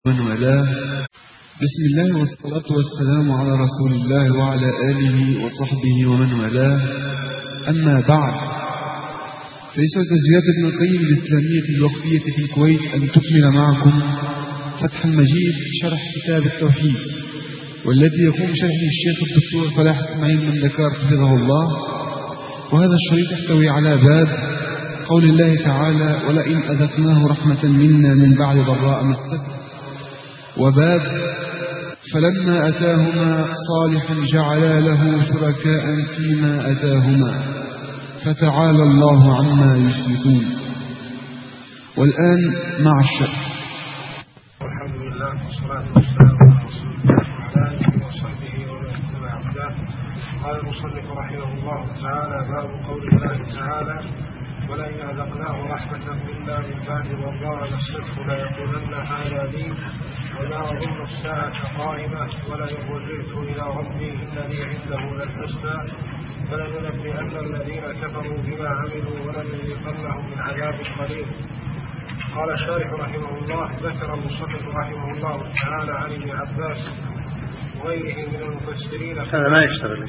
من والاه. بسم الله والصلاة والسلام على رسول الله وعلى آله وصحبه ومن والاه. أما بعد، فيسعد زياد بن القيم الإسلامية الوقفية في الكويت أن تكمل معكم فتح المجيد شرح كتاب التوحيد، والذي يقوم شرحه الشيخ الدكتور فلاح اسماعيل من دكار حفظه الله. وهذا الشريط يحتوي على باب قول الله تعالى: ولئن أذقناه رحمة منا من بعد ضراء مسته، وباب فلما أتاهما صالحا جعلا له شركاء فيما أتاهما فتعالى الله عما يشركون. والآن مع الشرح. الحمد لله والصلاة والسلام على رسول الله وعلى آله وصحبه ومن اتبع هداه. قال المصنف رحمه الله تعالى: باب قول الله تعالى: ولئن أذقناه رحمة منا من بعد ضراء مسته ليقولن هذا لي ولا أظن الساعة قائمة ولئن رجعت إلى ربي إن لي عنده للحسنى فلننبئن الذين كفروا بما عملوا ولنذيقنهم من عذاب قليل. قال الشارح رحمه الله: ذكر المصنف رحمه الله تعالى عن ابن عباس وغيره من المفسرين. هذا ما يشتغل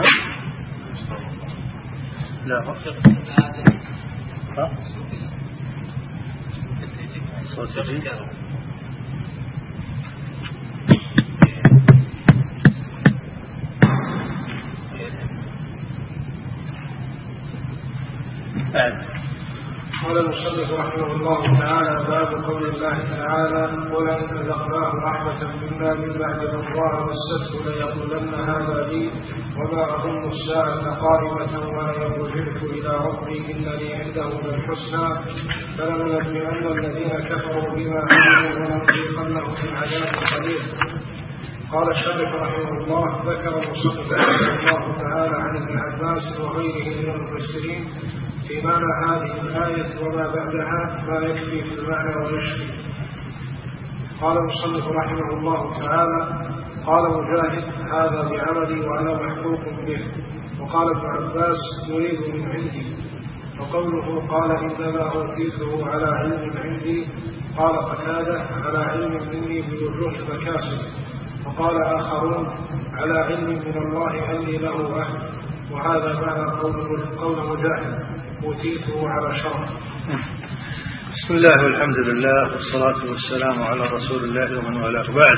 لا صوت جديد. قال المصنف رحمه الله تعالى: باب قول الله تعالى: ولئن أذقناه رحمة منا من بعد ضراء مسته ليقولن هذا لي وما أظن الساعة قائمة ولئن رجعت إلى ربي إن لي عنده للحسنى فلننبئن الذين كفروا بما عملوا ولنذيقنهم من عذاب قليل. قال الشارح رحمه الله: ذكر المصنف رحمه الله تعالى عن ابن عباس وغيره من المفسرين في معنى هذه الآية وما بعدها ما يكفي في المعنى ويشفي. قال المصنف رحمه الله تعالى: قال مجاهد: هذا بعملي وأنا محقوق به. وقال ابن عباس: يريد من عندي. وقوله قال إنما أوتيته على علم عندي، قال قتادة: على علم مني بوجوه المكاسب. وقال آخرون: على علم من الله أني له أهل. وهذا معنى قول مجاهد: أوتيته على شرف. بسم الله والحمد لله والصلاة والسلام على رسول الله ومن والاه. بعد،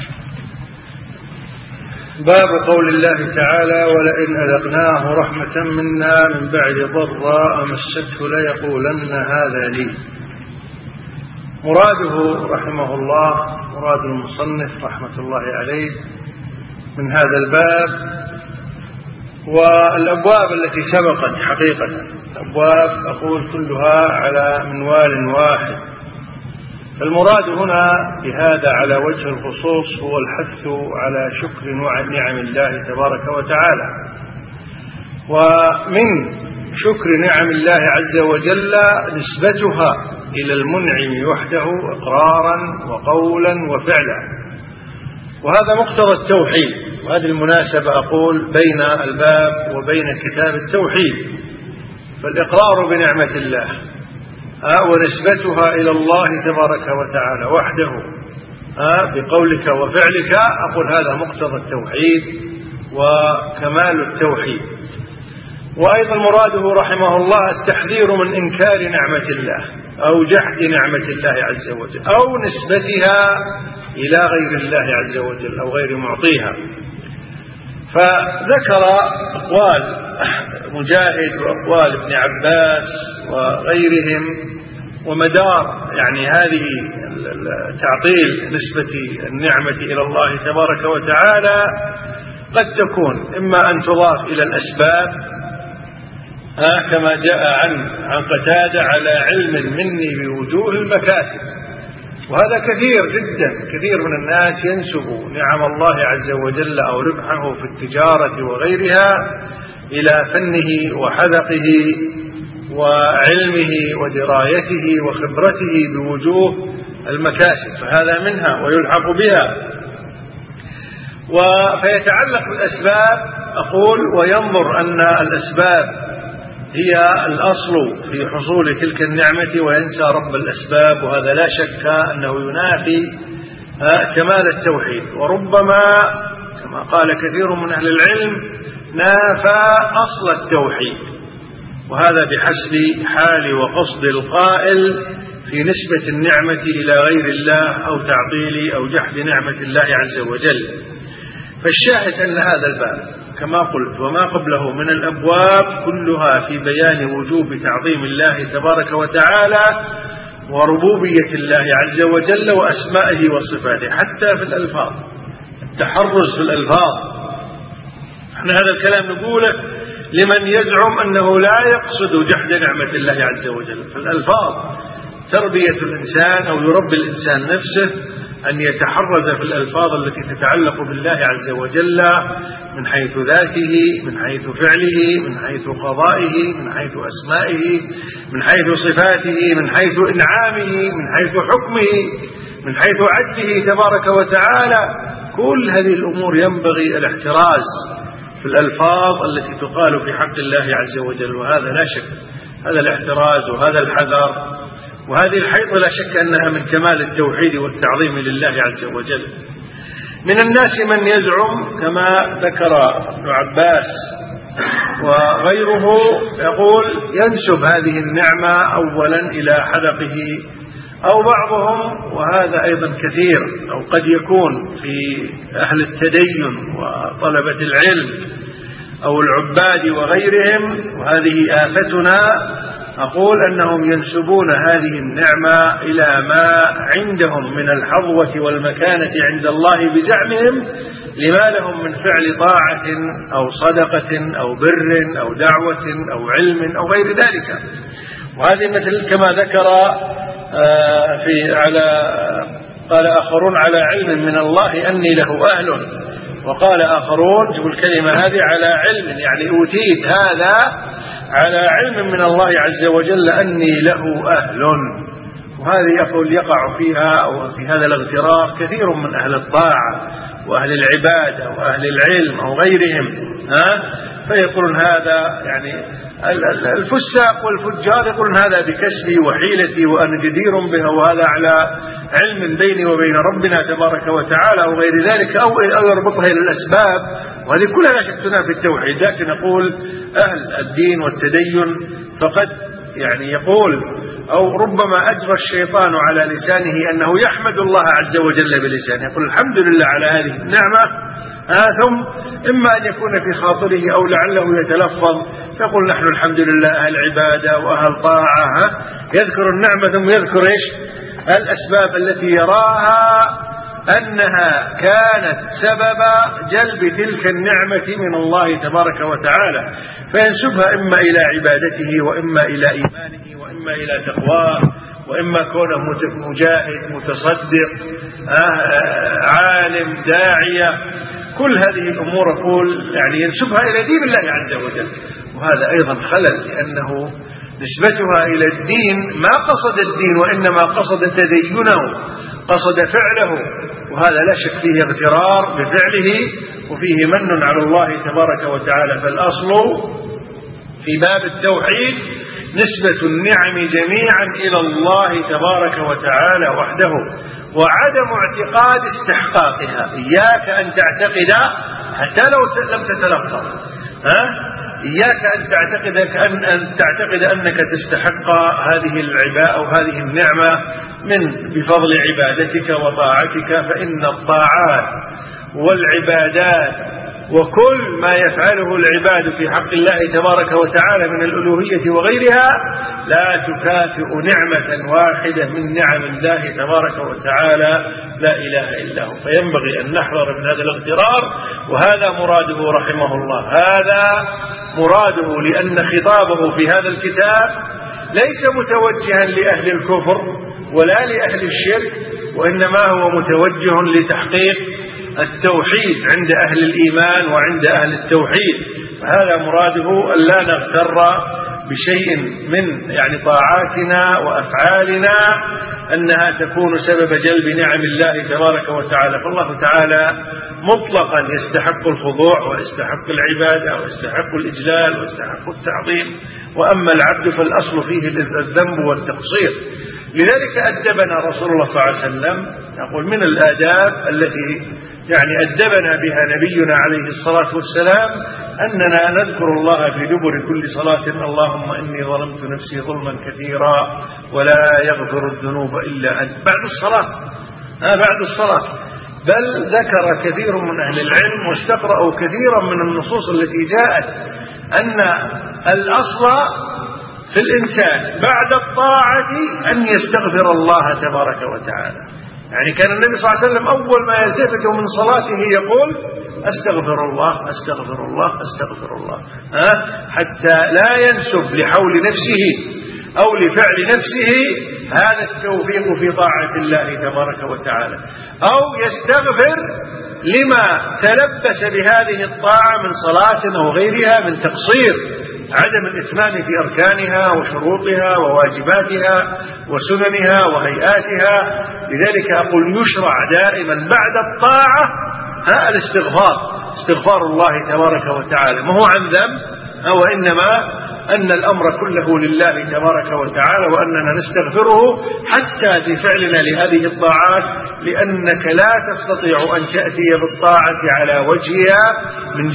باب قول الله تعالى: ولئن أذقناه رحمة منا من بعد ضراء مسته ليقولن هذا لي. مراده رحمه الله، مراد المصنف رحمة الله عليه من هذا الباب والأبواب التي سبقت، حقيقة الأبواب أقول كلها على منوال واحد. فالمراد هنا بهذا على وجه الخصوص هو الحث على شكر نعم الله تبارك وتعالى. ومن شكر نعم الله عز وجل نسبتها إلى المنعم وحده إقرارا وقولا وفعلا، وهذا مقتضى التوحيد. وهذه المناسبة أقول بين الباب وبين كتاب التوحيد، فالإقرار بنعمة الله ونسبتها إلى الله تبارك وتعالى وحده بقولك وفعلك، أقول هذا مقتضى التوحيد وكمال التوحيد. وأيضا مراده رحمه الله التحذير من إنكار نعمة الله أو جحد نعمة الله عز وجل أو نسبتها إلى غير الله عز وجل أو غير معطيها. فذكر أقوال مجاهد وأقوال ابن عباس وغيرهم، ومدار يعني هذه تعطيل نسبة النعمة إلى الله تبارك وتعالى قد تكون إما أن تضاف إلى الأسباب كما جاء عن قتادة: على علم مني بوجوه المكاسب. وهذا كثير جدا، كثير من الناس ينسب نعم الله عز وجل أو ربحه في التجارة وغيرها إلى فنه وحذقه وعلمه ودرايته وخبرته بوجوه المكاسب، فهذا منها ويلحق بها. فيتعلق بالأسباب أقول، وينظر أن الأسباب هي الأصل في حصول تلك النعمة وينسى رب الأسباب، وهذا لا شك أنه ينافي كمال التوحيد، وربما كما قال كثير من أهل العلم نافى أصل التوحيد، وهذا بحسب حال وقصد القائل في نسبة النعمة إلى غير الله أو تعطيل أو جحد نعمة الله عز وجل. فالشاهد أن هذا الباب كما قلت وما قبله من الأبواب كلها في بيان وجوب تعظيم الله تبارك وتعالى وربوبية الله عز وجل وأسمائه وصفاته، حتى في الألفاظ، التحرز في الألفاظ. احنا هذا الكلام نقوله لمن يزعم أنه لا يقصد جحد نعمة الله عز وجل. في الألفاظ تربية الإنسان أو يربي الإنسان نفسه أن يتحرز في الألفاظ التي تتعلق بالله عز وجل من حيث ذاته، من حيث فعله، من حيث قضائه، من حيث أسمائه، من حيث صفاته، من حيث إنعامه، من حيث حكمه، من حيث عدله تبارك وتعالى. كل هذه الأمور ينبغي الاحتراز في الألفاظ التي تقال في حق الله عز وجل، وهذا لا شك، هذا الاحتراز وهذا الحذر وهذه الحيطة لا شك أنها من كمال التوحيد والتعظيم لله عز وجل. من الناس من يزعم كما ذكر ابن عباس وغيره يقول ينسب هذه النعمة أولا إلى حدقه، أو بعضهم وهذا أيضا كثير، أو قد يكون في أهل التدين وطلبة العلم أو العباد وغيرهم، وهذه آفتنا، أقول أنهم ينسبون هذه النعمة إلى ما عندهم من الحظوة والمكانة عند الله بزعمهم لما لهم من فعل طاعة أو صدقة أو بر أو دعوة أو علم أو غير ذلك. وهذه مثل كما ذكر قال آخرون على علم من الله أني له أهل، وقال آخرون جب الكلمة هذه على علم، يعني أوتيت هذا على علم من الله عز وجل أني له أهل. وهذه يقول يقع فيها أو في هذا الاغترار كثير من أهل الطاعة وأهل العبادة وأهل العلم أو غيرهم، فيقولون هذا يعني الفساق والفجار يقولون هذا بكسبي وحيلتي وأنا جدير بها، وهذا على علم بيني وبين ربنا تبارك وتعالى أو غير ذلك، أو يربطها إلى الأسباب، وهذه كلها لا شك تنافي التوحيد. لكن نقول أهل الدين والتدين فقد يعني يقول أو ربما أجرى الشيطان على لسانه أنه يحمد الله عز وجل بلسانه، يقول الحمد لله على هذه النعمة، ثم إما أن يكون في خاطره أو لعله يتلفظ فيقول نحن الحمد لله أهل عبادة وأهل طاعة، يذكر النعمة ثم يذكر إيش الأسباب التي يراها أنها كانت سبب جلب تلك النعمة من الله تبارك وتعالى، فينسبها إما إلى عبادته وإما إلى إيمانه وإما إلى تقواه وإما كونه مجاهد متصدق عالم داعية. كل هذه الأمور أقول يعني ينسبها إلى دين الله عز وجل، وهذا أيضا خلل، لأنه نسبتها إلى الدين ما قصد الدين وإنما قصد تدينه، قصد فعله، وهذا لا شك فيه اغترار بفعله وفيه من على الله تبارك وتعالى. فالأصل في باب التوحيد نسبة النعم جميعا إلى الله تبارك وتعالى وحده، وعدم اعتقاد استحقاقها. إياك أن تعتقد حتى لو لم تتلفظ، إياك أن تعتقد أنك تستحق هذه العبادة أو هذه النعمة بفضل عبادتك وطاعتك، فإن الطاعات والعبادات وكل ما يفعله العباد في حق الله تبارك وتعالى من الألوهية وغيرها لا تكافئ نعمة واحدة من نعم الله تبارك وتعالى لا إله إلا هو. فينبغي أن نحذر من هذا الاغترار، وهذا مراده رحمه الله، هذا مراده، لأن خطابه في هذا الكتاب ليس متوجها لأهل الكفر ولا لأهل الشرك، وإنما هو متوجه لتحقيق التوحيد عند أهل الإيمان وعند أهل التوحيد. فهذا مراده أن لا نغتر بشيء من يعني طاعاتنا وأفعالنا أنها تكون سبب جلب نعم الله تبارك وتعالى. فالله تعالى مطلقا يستحق الخضوع ويستحق العبادة ويستحق الإجلال ويستحق التعظيم، وأما العبد فالأصل فيه الذنب والتقصير. لذلك أدبنا رسول الله صلى الله عليه وسلم، نقول من الآداب التي يعني أدبنا بها نبينا عليه الصلاة والسلام أننا نذكر الله في دبر كل صلاة: اللهم إني ظلمت نفسي ظلما كثيرا ولا يغفر الذنوب إلا أنت، بعد الصلاة. بل ذكر كثير من أهل العلم واستقرأوا كثيرا من النصوص التي جاءت أن الأصل في الإنسان بعد الطاعة أن يستغفر الله تبارك وتعالى. يعني كان النبي صلى الله عليه وسلم أول ما يلتفت من صلاته يقول: أستغفر الله أستغفر الله أستغفر الله، حتى لا ينسب لحول نفسه أو لفعل نفسه هذا التوفيق في طاعة الله تبارك وتعالى، أو يستغفر لما تلبس بهذه الطاعة من صلاة أو غيرها من تقصير، عدم الإتمام في أركانها وشروطها وواجباتها وسننها وهيئاتها. لذلك أقول يشرع دائما بعد الطاعة الاستغفار، استغفار الله تبارك وتعالى، ما هو عن ذنب، وإنما أن الأمر كله لله تبارك وتعالى، وأننا نستغفره حتى في فعلنا لهذه الطاعات، لأنك لا تستطيع أن تأتي بالطاعة على وجهها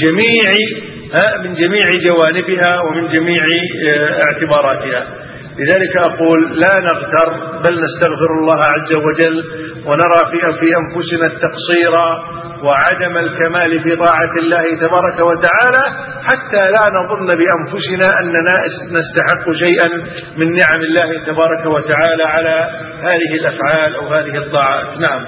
من جميع جوانبها ومن جميع اعتباراتها. لذلك أقول لا نغتر، بل نستغفر الله عز وجل ونرى في أنفسنا التقصير وعدم الكمال في طاعة الله تبارك وتعالى، حتى لا نظن بأنفسنا أننا نستحق شيئا من نعم الله تبارك وتعالى على هذه الأفعال أو هذه الطاعات. نعم.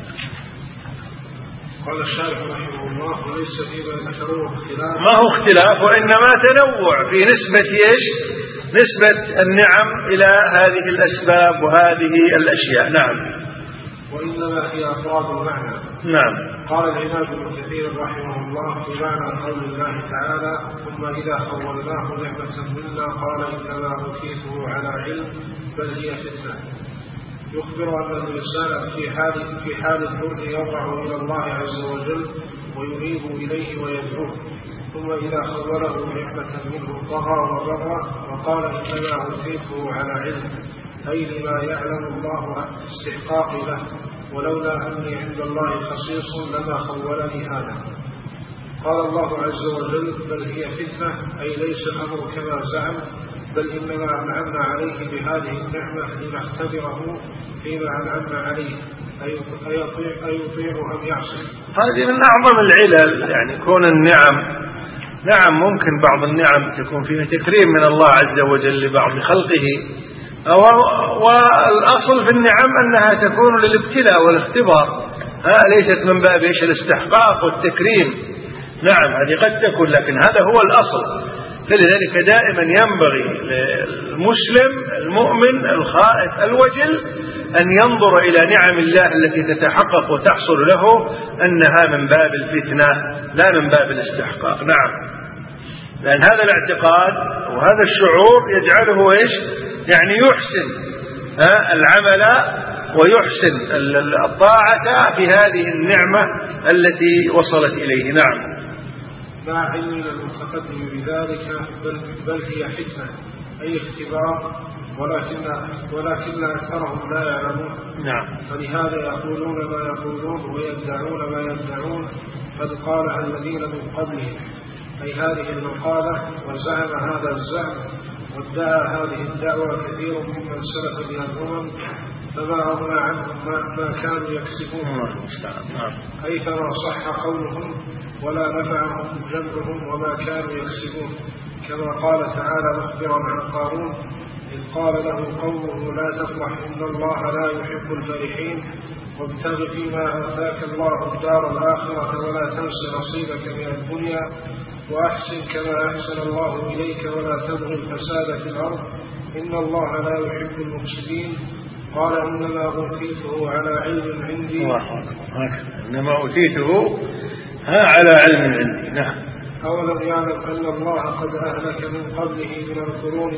قال الشارح رحمه الله: وليس فيما ذكروه اختلاف، ما هو اختلاف، وإنما تنوع في نسبة نسبة النعم إلى هذه الأسباب وهذه الأشياء. نعم. وإنما هي أفراد المعنى. نعم. قال العماد بن كثير رحمه الله في معنى قول الله تعالى: ثم إذا خولناه نعمة منا قال إنما أوتيته على علم بل هي فتنة. يخبر أن الإنسان في حال الذل يرجع إلى الله عز وجل وينيب إليه ويدعوه، ثم إذا خوله نعمة منه طغى وبغى وقال إنما أوتيته على علم، أي لما يعلم الله استحقاقي له، ولولا أني عند الله خصيص لما خولني هذا. قال الله عز وجل: بل هي فتنة، أي ليس الأمر كما زعم، بل إنما أنعمنا عليه بهذه النعمة لنختبره فيما أنعمنا عليه، أيطيع أم يعصي. هذه من أعظم العلل، يعني كون النعم، نعم ممكن بعض النعم تكون فيها تكريم من الله عز وجل لبعض خلقه، والأصل في النعم أنها تكون للابتلاء والاختبار، ليست من باب الاستحقاق والتكريم. نعم هذه قد تكون، لكن هذا هو الأصل. فلذلك دائما ينبغي للمسلم المؤمن الخائف الوجل أن ينظر إلى نعم الله التي تتحقق وتحصل له أنها من باب الفتنة لا من باب الاستحقاق. نعم. لأن هذا الاعتقاد وهذا الشعور يجعله يعني يحسن العمل ويحسن الطاعة في هذه النعمة التي وصلت إليه. نعم. مع علم المتقدم بذلك، بل هي فتنة، أي اختبار، ولكن أكثرهم لا يعلمون. نعم. فلهذا يقولون ما يقولون ويدعون ما يدعون، قد قالها الذين من قبلهم، أي هذه المقالة، وزعم هذا الزعم وادعى هذه الدعوة كثير ممن سلف من الأمم، فما أغنى عنهم ما كانوا يكسبون، أي فما صح قولهم ولا نفعهم جمعهم وما كانوا يكسبون، كما قال تعالى مخبرا عن قارون: إذ قال له قومه لا تفرح إن الله لا يحب الفرحين، وابتغ فيما آتاك الله الدار الآخرة ولا تنس نصيبك من الدنيا وأحسن كما أحسن الله إليك ولا تبغ الفساد في الأرض إن الله لا يحب المفسدين. قال إنما أوتيته على علم عندي. إنما أوتيته على علم عندي. نعم. أولم يعلم أن الله قد أهلك من قبله من القرون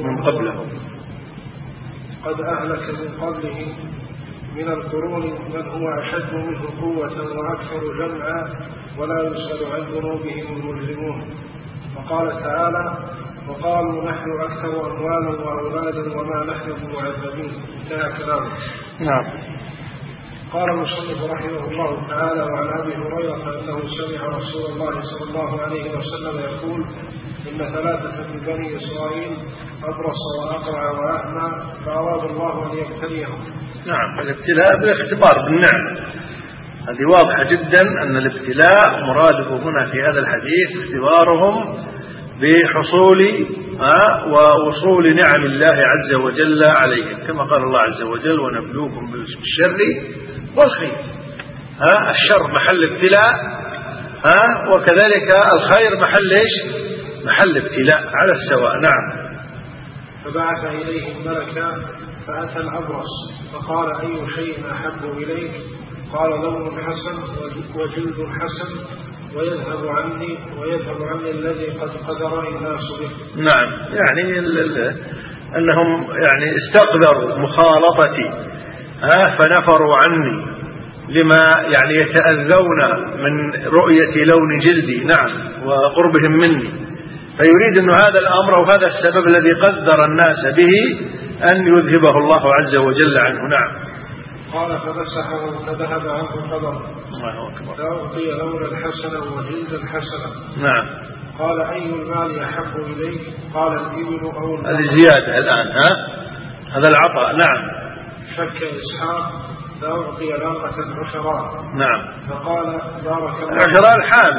من هو أشد منه قوة وأكثر جمعا ولا يسأل عن ذنوبهم المجرمون. وقال تعالى وقالوا نحن أكثر أموالا وأولادا وما نحن بمعذبين. انتهى كلامه. نعم. قال المصنف رحمه الله تعالى وعن أبي هريرة أنه سمع رسول الله صلى الله عليه وسلم يقول إن 3 من بني إسرائيل أبرص وأقرع وأعمى فأراد الله أن يبتليهم. نعم. الابتلاء بالاختبار بالنعم، هذه واضحة جدا أن الابتلاء مراده هنا في هذا الحديث اختبارهم بحصول ووصول نعم الله عز وجل عليهم، كما قال الله عز وجل ونبلوكم بالشر والخير. الشر محل ابتلاء، وكذلك الخير محل ابتلاء على السواء. نعم. فبعث إليهم ملكا فأتى الأبرص فقال أي شيء أحب إليك؟ قال لون حسن وجلد حسن ويذهب عني الذي قد قدرني الناس به. نعم. يعني أنهم يعني استقدروا مخالطتي فنفروا عني لما يعني يتأذون من رؤية لون جلدي. نعم. وقربهم مني، فيريد أن هذا الأمر وهذا السبب الذي قدر الناس به أن يذهبه الله عز وجل عنه. نعم. قال فمسحه فذهب عنه قدر. فأعطي لونا حسنا وجلدا حسنا. نعم. قال أي المال أحب إليك؟ قال الإبل أو المال. الزيادة الآن هذا العطاء. نعم. شك إسحاق فأعطي ناقة عشراء. نعم. فقال بارك الله. العشراء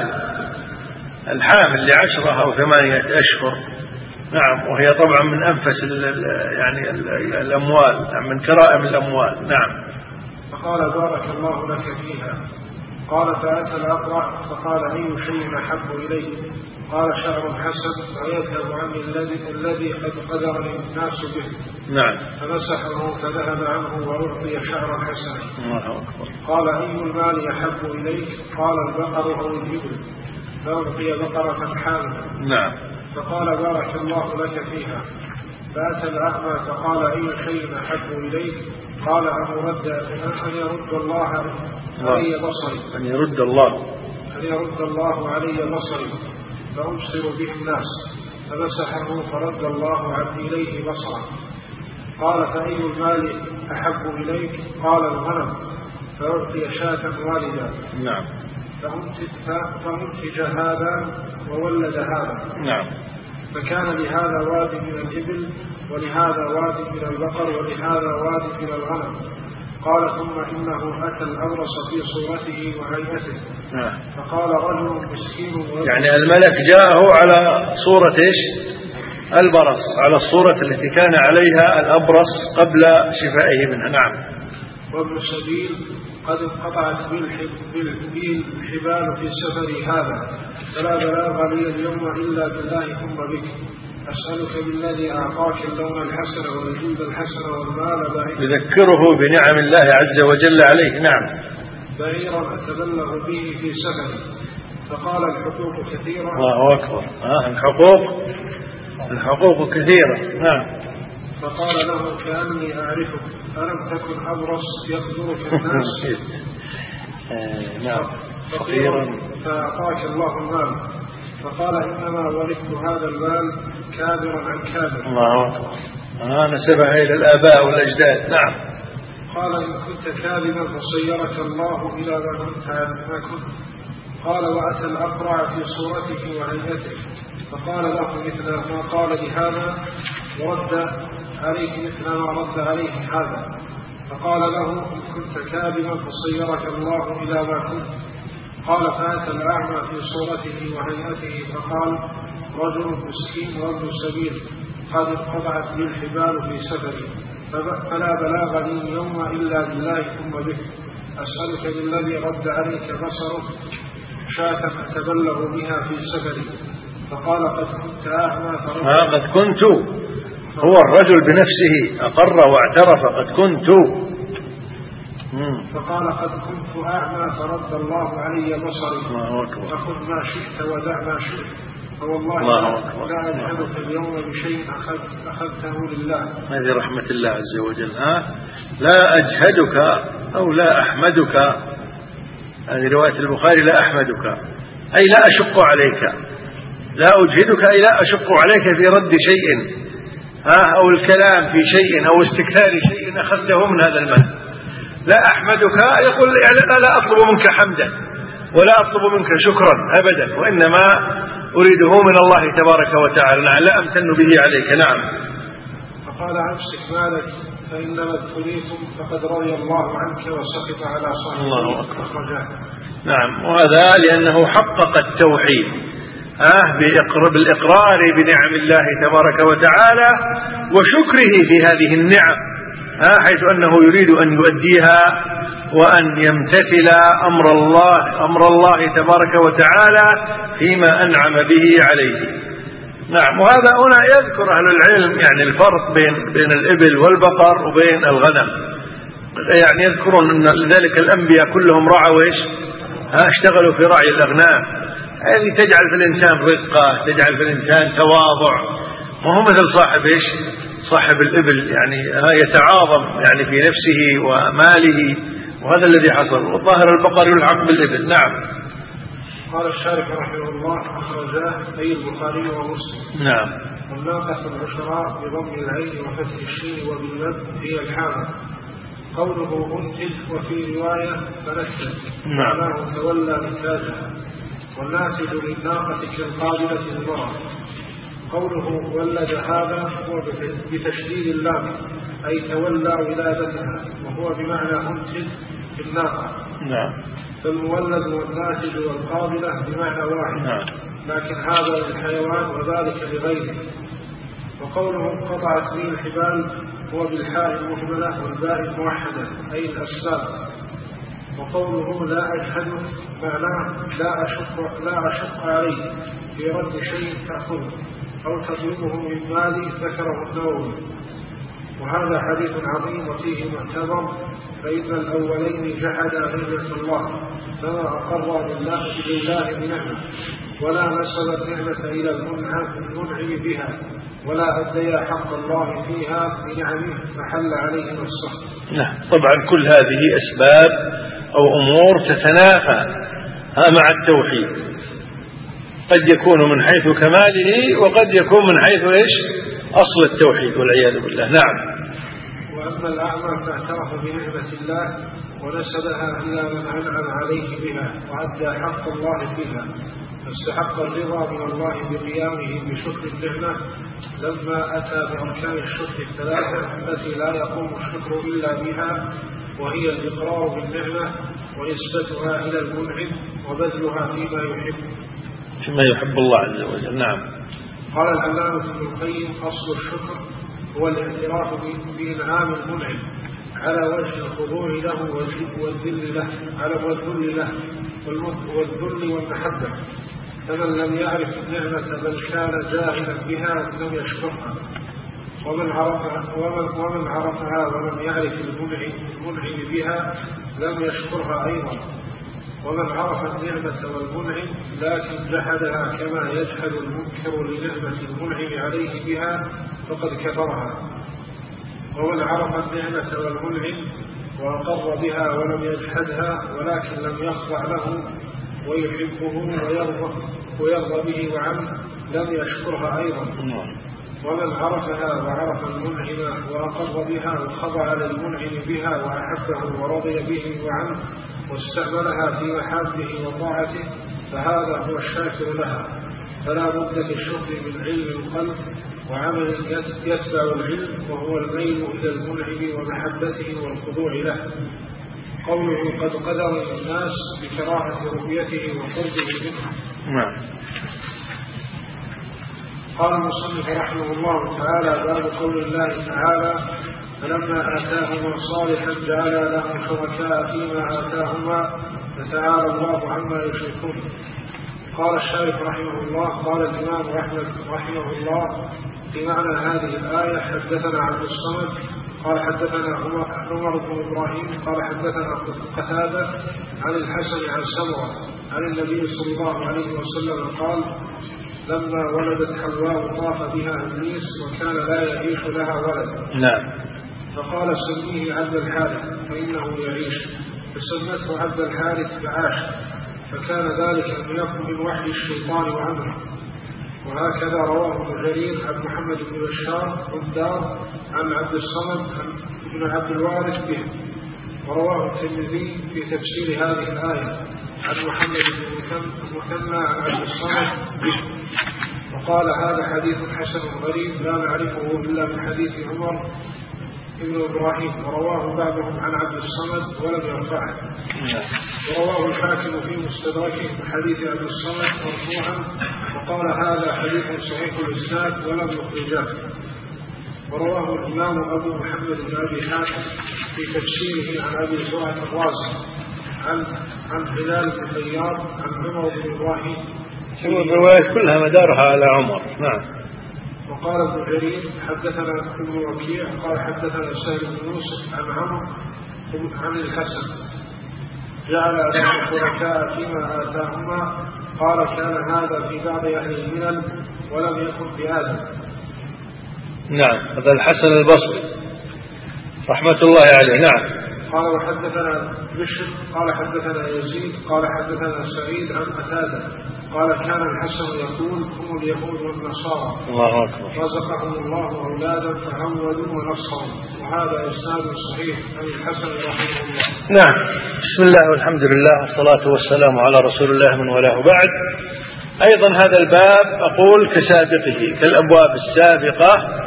الحامل ل10 أو 8 أشهر. نعم. وهي طبعا من أنفس يعني الأموال، من كرائم الأموال. نعم. فقال بارك الله لك فيها. قال فأتى الأقرع فقال أي شيء أحب إليه؟ قال شعر حسن ويذهب عني الذي قد قدرني الناس به. نعم. فمسحه فذهب عنه وأعطي شعرا حسنا. الله أكبر. قال أي المال أحب إليك؟ قال البقر أو الإبل. فأعطي بقرة حامل. نعم. فقال بارك الله لك فيها. فأتى الأعمى فقال أي شيء أحب إليك؟ قال أن يرد الله علي بصري. أن يرد الله علي بصري فأبصر به الناس. فمسحه فرد الله إليه بصره. قال فأي المال أحب إليك؟ قال الغنم. فأعطي شاة والدا. نعم. فأنتج هذا وولد هذا. نعم. فكان لهذا واد من الإبل ولهذا واد من البقر ولهذا واد من الغنم. قال ثم إنه أتى الأبرص في صورته وهيئته. فقال رجل مسكين يعني الملك جاءه على صورة البرص، على الصورة التي كان عليها الأبرص قبل شفائه منها. نعم. وابن سبيل قد انقطعت بالحبال في سفري هذا فلا بلاغ لي اليوم إلا بالله ثم بك. أسألك بالذي أعطاك اللون الحسن والجلد الحسن والمال بعيرا. يذكره بنعم الله عز وجل عليه. نعم. بعيرا أتبلغ به في سفري. فقال الحقوق كثيرة. الله أكبر. الحقوق كثيرة. نعم. فقال له كأني أعرفك ألم تكن أبرص يقدرك الناس؟ نعم. فقيرا فأعطاك الله المال. فقال إنما ورثت هذا المال كابرا عن كابر. الله أكبر. نسبها إلى الآباء والأجداد. نعم. قال إن كنت كاذبا فصيرك الله إلى ما كنت. قال وأتى الأقرع في صورته وهيئته فقال له مثل ما قال لهذا ورد عليه مثل ما رد عليه هذا. فقال له إن كنت كاذبا فصيرك الله إلى ما كنت. قال فأتى الأعمى في صورته وهيئته فقال رجل مسكين وابن سبيل قد انقطعت لي الحبال في سفري فلا بلاغ لي اليوم إلا بالله ثم بك. أسألك بالذي رد عليك بصرك شاة أتبلغ بها في سفري. فقال قد كنت أعمى قد كنت. هو الرجل بنفسه أقر واعترف قد كنت. فقال قد كنت أعمى فرد الله علي بصري فخذ ما شئت ودع ما شئت. فوالله لا أجهدك اليوم بشيء أخذته لله. هذه رحمة الله عز وجل. لا أجهدك أو لا أحمدك، هذه رواية البخاري، لا أحمدك أي لا أشق عليك، لا أجهدك أي لا أشق عليك في رد شيء أو الكلام في شيء أو استكثار شيء أخذته من هذا المال. لا أحمدك يقول يعني لا أطلب منك حمدا ولا أطلب منك شكرا أبدا، وإنما أريده من الله تبارك وتعالى، لا أمتن به عليك. نعم. فقال أمسك مالك فإنما ابتليتم فقد رضي الله عنك وسخط على صاحبه. الله أكبر. نعم، وهذا لأنه حقق التوحيد بالإقرار بنعم الله تبارك وتعالى وشكره في هذه النعم، حيث أنه يريد أن يؤديها وأن يمتثل أمر الله تبارك وتعالى فيما أنعم به عليه. نعم. وهذا هنا يذكر أهل العلم يعني الفرق بين الإبل والبقر وبين الغنم، يعني يذكرون أن ذلك الأنبياء كلهم رعوا اشتغلوا في رعي الأغنام. هذه تجعل في الإنسان رقة، تجعل في الإنسان تواضع، وهو مثل صاحب الإبل يعني يتعاظم يعني في نفسه وماله، وهذا الذي حصل. والظاهر البقر يلحق بالإبل. نعم. قال الشارح رحمه الله أخرجاه أي البخاري ومسلم. نعم. والناقة العشراء بضم العين وفتح الشين وبالمد هي الحامل. قوله أنتج وفي رواية فنسل معناه تولى نتاجها، والناتج للناقة كالقابلة المرأة. قوله ولد هذا هو بتشديد اللام أي تولى ولادتها، وهو بمعنى أنتج في الناقة. نعم. فالمولد والناتج والقابلة بمعنى واحد. نعم. لكن هذا للحيوان وذلك لغيره. وقوله قطعت به الحبال هو بالحاء المهملة والباء الموحدة أي الأسباب. وقوله لا أجهد معناه لا أشق عليه في رد شيء تأخذه أو تطلبه من مالي، ذكره النووي. وهذا حديث عظيم وفيه معتبر، فإن الأولين جحدا نعمة الله فما أقر لله بنعمة، ولا نسب النعمة إلى المنعم بها، ولا أديا حق الله فيها بنعمه فحل عليهم السخط. نعم. طبعا كل هذه أسباب أو أمور تتنافى مع التوحيد، قد يكون من حيث كماله وقد يكون من حيث أصل التوحيد والعياذ بالله. نعم. وأما الأعمى فاعترف بنعمة الله ونسبها إلى من أنعم عليه بها وأدى حق الله فيها، فاستحق الرضا من الله بقيامه بشكر النعمة لما أتى بأركان الشكر الثلاثة التي لا يقوم الشكر إلا بها، وهي الإقرار بالنعمة ونسبتها إلى المنعم وبذلها فيما يحب الله عز وجل. نعم. قال العلامة ابن القيم أصل الشكر هو الاعتراف بإنعام المنعم على وجه الخضوع له والذل له والذل والمحبة. فمن لم يعرف النعمة بل كان جاهلا بها لم يشكرها، ومن عرفها ولم يعرف المنعم بها لم يشكرها أيضا. ومن عرف النعمة والمنعم لكن جحدها كما يجحد المنكر لنعمة المنعم عليه بها فقد كفرها. ومن عرف النعمة والمنعم وأقر بها ولم يجحدها ولكن لم يخضع له ويحبه ويرضى به وعنه لم يشكرها أيضا. ومن عرفها وعرف المنعم وأقر بها وخضع للمنعم بها وأحبه ورضي به وعنه واستعملها في محابه وطاعته فهذا هو الشاكر لها. فلا بد للشكر من علم القلب وعمل يتبع العلم، وهو الميل إلى المنعم ومحبته والخضوع له. قوله قد قدر الناس بكراهة رؤيته وقربه منه. نعم. قال المصنف رحمه الله تعالى باب قول الله تعالى فلما آتاهما صالحا جعل له شركاء فيما آتاهما فتعالى الله عما يشركون. قال الشارح رحمه الله قال الإمام رحمه الله في معنى هذه الآية حدثنا عبد الصمد قال حدثنا عمر بن إبراهيم قال حدثنا قتادة عن الحسن عن سمرة عن النبي صلى الله عليه وسلم قال لما ولدت حواء طاف بها إبليس وكان لا يعيش لها ولد. نعم. فقال سميه عبد الحارث فإنه يعيش، فسمته عبد الحارث فعاش، فكان ذلك أن يكون من وحي الشيطان وعمره. وهكذا رواه ابن جرير عن محمد بن بشار والدار عن عبد الصمد بن عبد الوارث به. ورواه الترمذي في تفسير هذه الآية عن محمد بن المثنى عن عبد الصمد به، وقال هذا حديث حسن غريب لا نعرفه إلا من حديث عمر ابن إبراهيم، ورواه بعضهم عن عبد الصمد ولم يرفعه. ورواه الحاكم في مستدركه بحديث عبد الصمد مرفوعا وقال هذا حديث صحيح الإسناد ولم يخرجه. ورواه الإمام أبو محمد بن أبي حاتم في تفسيره عن أبي زرعة الرازي عن هلال بن خياط عن عمر بن إبراهيم. الروايات كلها مدارها على عمر. نعم. وقال ابن جرير حدثنا ابن وكيع قال حدثنا سهل بن يوسف عن عمرو عن الحسن جعل الشركاء فيما آتاهما، قال كان هذا في بعض أهل الملل ولم يكن في آدم. نعم. هذا الحسن البصري رحمة الله عليه. نعم. قال وحدثنا بشر قال حدثنا يزيد قال حدثنا سعيد عن قتادة قال كان الحسن يقول هم اليهود والنصارى الله أكبر رزقهم الله أولادا فهودوا ونصروا. وهذا إسناد صحيح عن الحسن رحمه الله. نعم. بسم الله والحمد لله والصلاة والسلام على رسول الله من والاه بعد. أيضا هذا الباب أقول كسابقه كالأبواب السابقة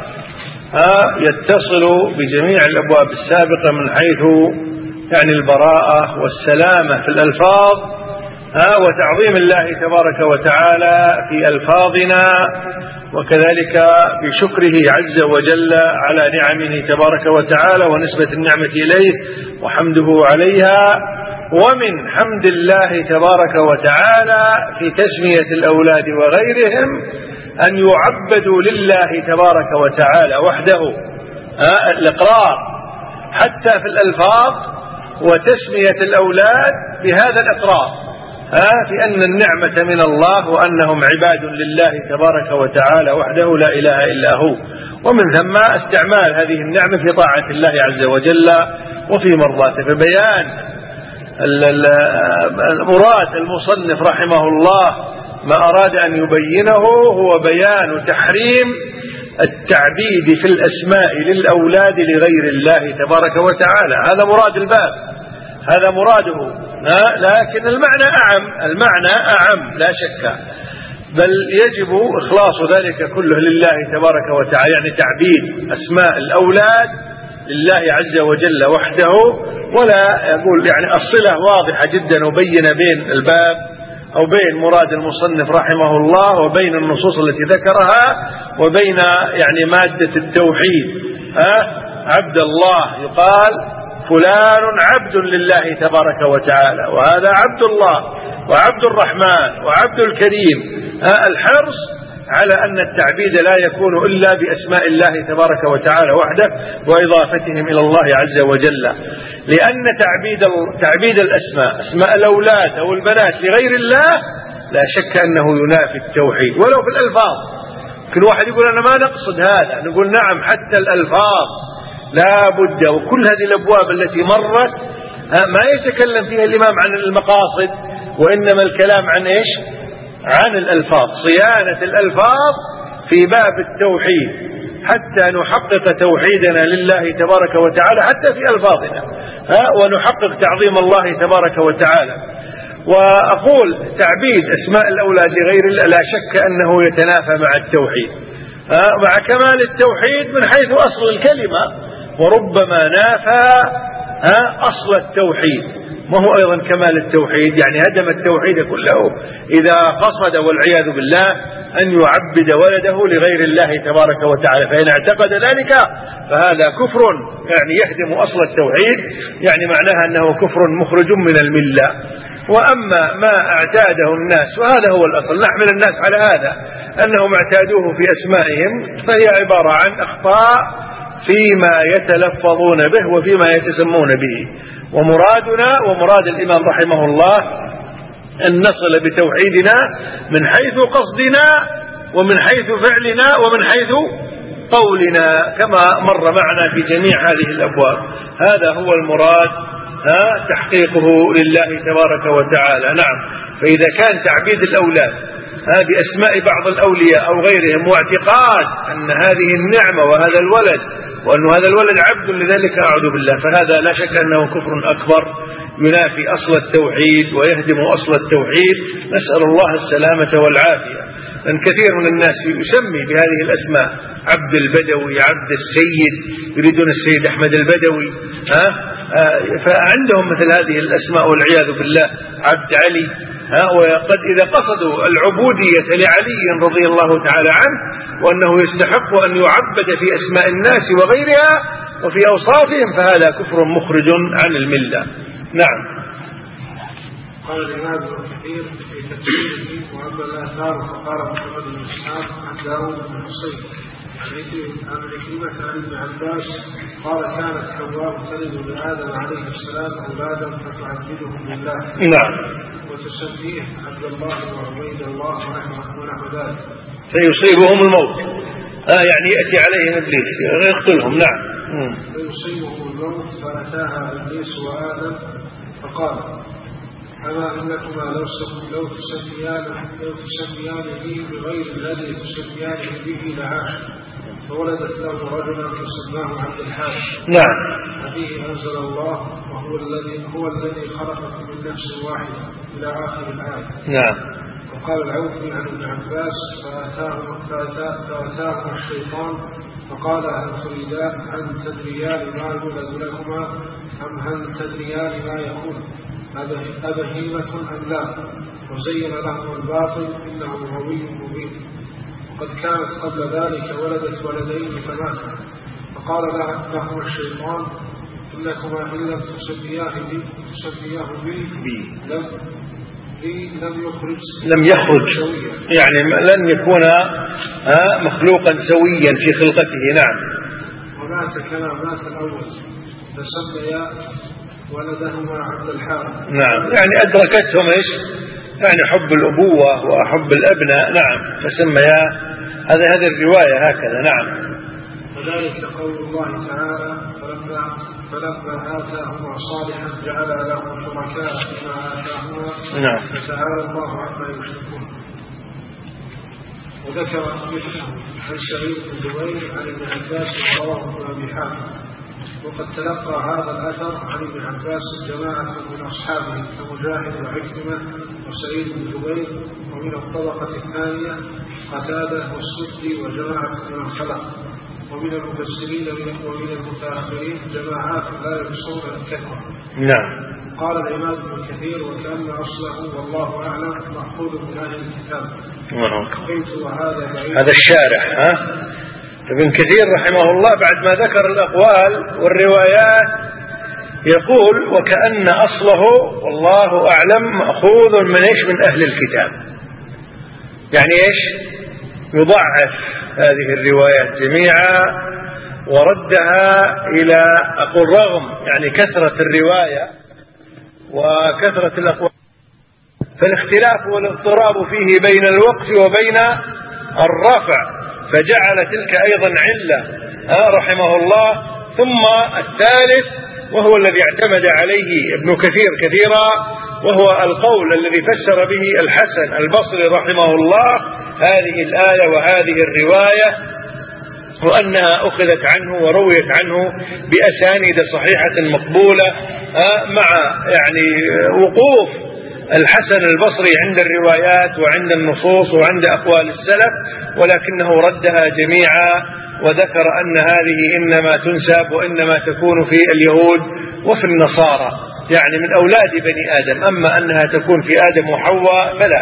يتصل بجميع الأبواب السابقة من حيث يعني البراءة والسلامة في الألفاظ وتعظيم الله تبارك وتعالى في ألفاظنا، وكذلك بشكره عز وجل على نعمه تبارك وتعالى ونسبة النعمة إليه وحمده عليها. ومن حمد الله تبارك وتعالى في تسمية الأولاد وغيرهم أن يعبدوا لله تبارك وتعالى وحده، الإقرار حتى في الألفاظ وتسمية الأولاد بهذا الإقرار في أن النعمة من الله وأنهم عباد لله تبارك وتعالى وحده لا إله إلا هو، ومن ثم استعمال هذه النعمة في طاعة الله عز وجل وفي مرضاته. فبيان المراد المصنف رحمه الله ما أراد أن يبينه هو بيان تحريم التعبيد في الأسماء للأولاد لغير الله تبارك وتعالى. هذا مراد الباب، هذا مراده، لكن المعنى أعم لا شك، بل يجب إخلاص ذلك كله لله تبارك وتعالى، يعني تعبيد أسماء الأولاد لله عز وجل وحده. ولا يقول يعني الصلة واضحة جدا وبين بين الباب أو بين مراد المصنف رحمه الله وبين النصوص التي ذكرها وبين يعني مادة التوحيد. عبد الله يقال فلان عبد لله تبارك وتعالى، وهذا عبد الله وعبد الرحمن وعبد الكريم. الحرص على أن التعبيد لا يكون إلا بأسماء الله تبارك وتعالى وحده وإضافتهم إلى الله عز وجل، لأن تعبيد الأسماء أسماء الأولاد أو البنات لغير الله لا شك أنه ينافي التوحيد ولو في الألفاظ. كل واحد يقول أنا ما نقصد هذا، نقول نعم حتى الألفاظ لا بد. وكل هذه الأبواب التي مرت ما يتكلم فيها الإمام عن المقاصد، وإنما الكلام عن إيش؟ عن الألفاظ، صيانة الألفاظ في باب التوحيد حتى نحقق توحيدنا لله تبارك وتعالى حتى في ألفاظنا، ونحقق تعظيم الله تبارك وتعالى. وأقول تعبيد أسماء الأولاد لغير الله لا شك أنه يتنافى مع التوحيد، مع كمال التوحيد من حيث أصل الكلمة، وربما نافى أصل التوحيد. ما هو أيضا كمال التوحيد؟ يعني هدم التوحيد كله إذا قصد والعياذ بالله أن يعبد ولده لغير الله تبارك وتعالى، فإن اعتقد ذلك فهذا كفر يعني يهدم أصل التوحيد، يعني معناها أنه كفر مخرج من الملة. وأما ما اعتاده الناس وهذا هو الأصل، نحمل الناس على هذا أنهم اعتادوه في أسمائهم، فهي عبارة عن أخطاء فيما يتلفظون به وفيما يتسمون به. ومرادنا ومراد الإمام رحمه الله أن نصل بتوحيدنا من حيث قصدنا ومن حيث فعلنا ومن حيث قولنا كما مر معنا في جميع هذه الأبواب. هذا هو المراد تحقيقه لله تبارك وتعالى. نعم. فإذا كان تعبيد الأولاد بأسماء بعض الأولياء أو غيرهم واعتقاد أن هذه النعمة وهذا الولد وأن هذا الولد عبد لذلك أعوذ بالله، فهذا لا شك أنه كفر أكبر ينافي أصل التوحيد ويهدم أصل التوحيد. نسأل الله السلامة والعافية. لأن كثير من الناس يسمي بهذه الأسماء عبد البدوي، عبد السيد، يريدون السيد أحمد البدوي، فعندهم مثل هذه الأسماء والعياذ بالله، عبد علي، وقد إذا قصدوا العبودية لعلي رضي الله تعالى عنه وأنه يستحق أن يعبد في أسماء الناس وغيرها وفي أوصافهم، فهذا كفر مخرج عن الملة. نعم. قال الإمام ابن كثير في تفسيره: وأما الآثار فقال محمد بن إسحاق عن داود بن حصين عن عكرمة عن ابن عباس قال: كانت حواء تلد لآدم عليه السلام أولادا فتعبدهم لله. نعم. وتسميه عبد الله وعبيد الله ونحو ذلك، فيصيبهم الموت، يعني يأتي عليهم إبليس يقتلهم. نعم. فيصيبهم الموت فأتاها إبليس وآدم فقال: أما إنكما لو تسميانه بغير الذي تسميانه به لعاش. فولدت له رجلا فسماه عبد الحارث. نعم. وفيه أنزل الله: وهو الذي خلقكم من نفس واحدة إلى آخر الآية. نعم. وقال العوفي عن ابن عباس: فأتاهما الشيطان فقال: هل تريدان أن تدريان ما يولد لكما أم هل تدريان ما يكون أبهيمة أم لا؟ وزين لهم الباطل إنه غوي مبين. وقد كانت قبل ذلك ولدت ولدين فماتا، فقال لهما الشيطان: إنكما إن لم تسمياه بي لم يخرج يعني لن يكون مخلوقا سويا في خلقته. نعم. ومات كما مات الأول فسميا ولدهما عبد الحارث. نعم. يعني أدركتهم إيش؟ يعني حب الأبوة وحب الأبناء. نعم. فسميا هذه الرواية هكذا. نعم. وذلك قول الله تعالى: فلما آتاهما صالحا جعل له شركاء فيما آتاهما. نعم. فتعالى الله عما يشركون. وذكر عن سعيد بن جبير عن ابن عباس رواه ابن أبي حاتم. وقد تلقى هذا الأثر عن ابن عباس جماعة من أصحابه كمجاهد وعكرمة وسعيد بن جبير، ومن الطبقة الثانية قتادة والسدي وجماعة من الخلق، ومن المفسرين ومن المتأخرين جماعات لا يبصون الكثرة. نعم. قال الإمام ابن كثير: وكأن أصله والله أعلم محفوظ من أهل الكتاب. قلت: وهذا هذا الشارح ابن كثير رحمه الله بعد ما ذكر الأقوال والروايات يقول: وكأن أصله والله أعلم مأخوذ من إيش؟ من أهل الكتاب. يعني إيش؟ يضعف هذه الروايات جميعا وردها إلى أقول رغم يعني كثرة الرواية وكثرة الأقوال، فالاختلاف والاضطراب فيه بين الوقف وبين الرفع، فجعل تلك أيضا علة رحمه الله. ثم الثالث وهو الذي اعتمد عليه ابن كثير كثيرا، وهو القول الذي فسر به الحسن البصري رحمه الله هذه الآية وهذه الرواية، وأنها أخذت عنه ورويت عنه بأسانيد صحيحة مقبولة مع يعني وقوف الحسن البصري عند الروايات وعند النصوص وعند أقوال السلف، ولكنه ردها جميعا وذكر أن هذه إنما تنسب وإنما تكون في اليهود وفي النصارى، يعني من أولاد بني آدم، أما أنها تكون في آدم وحواء فلا.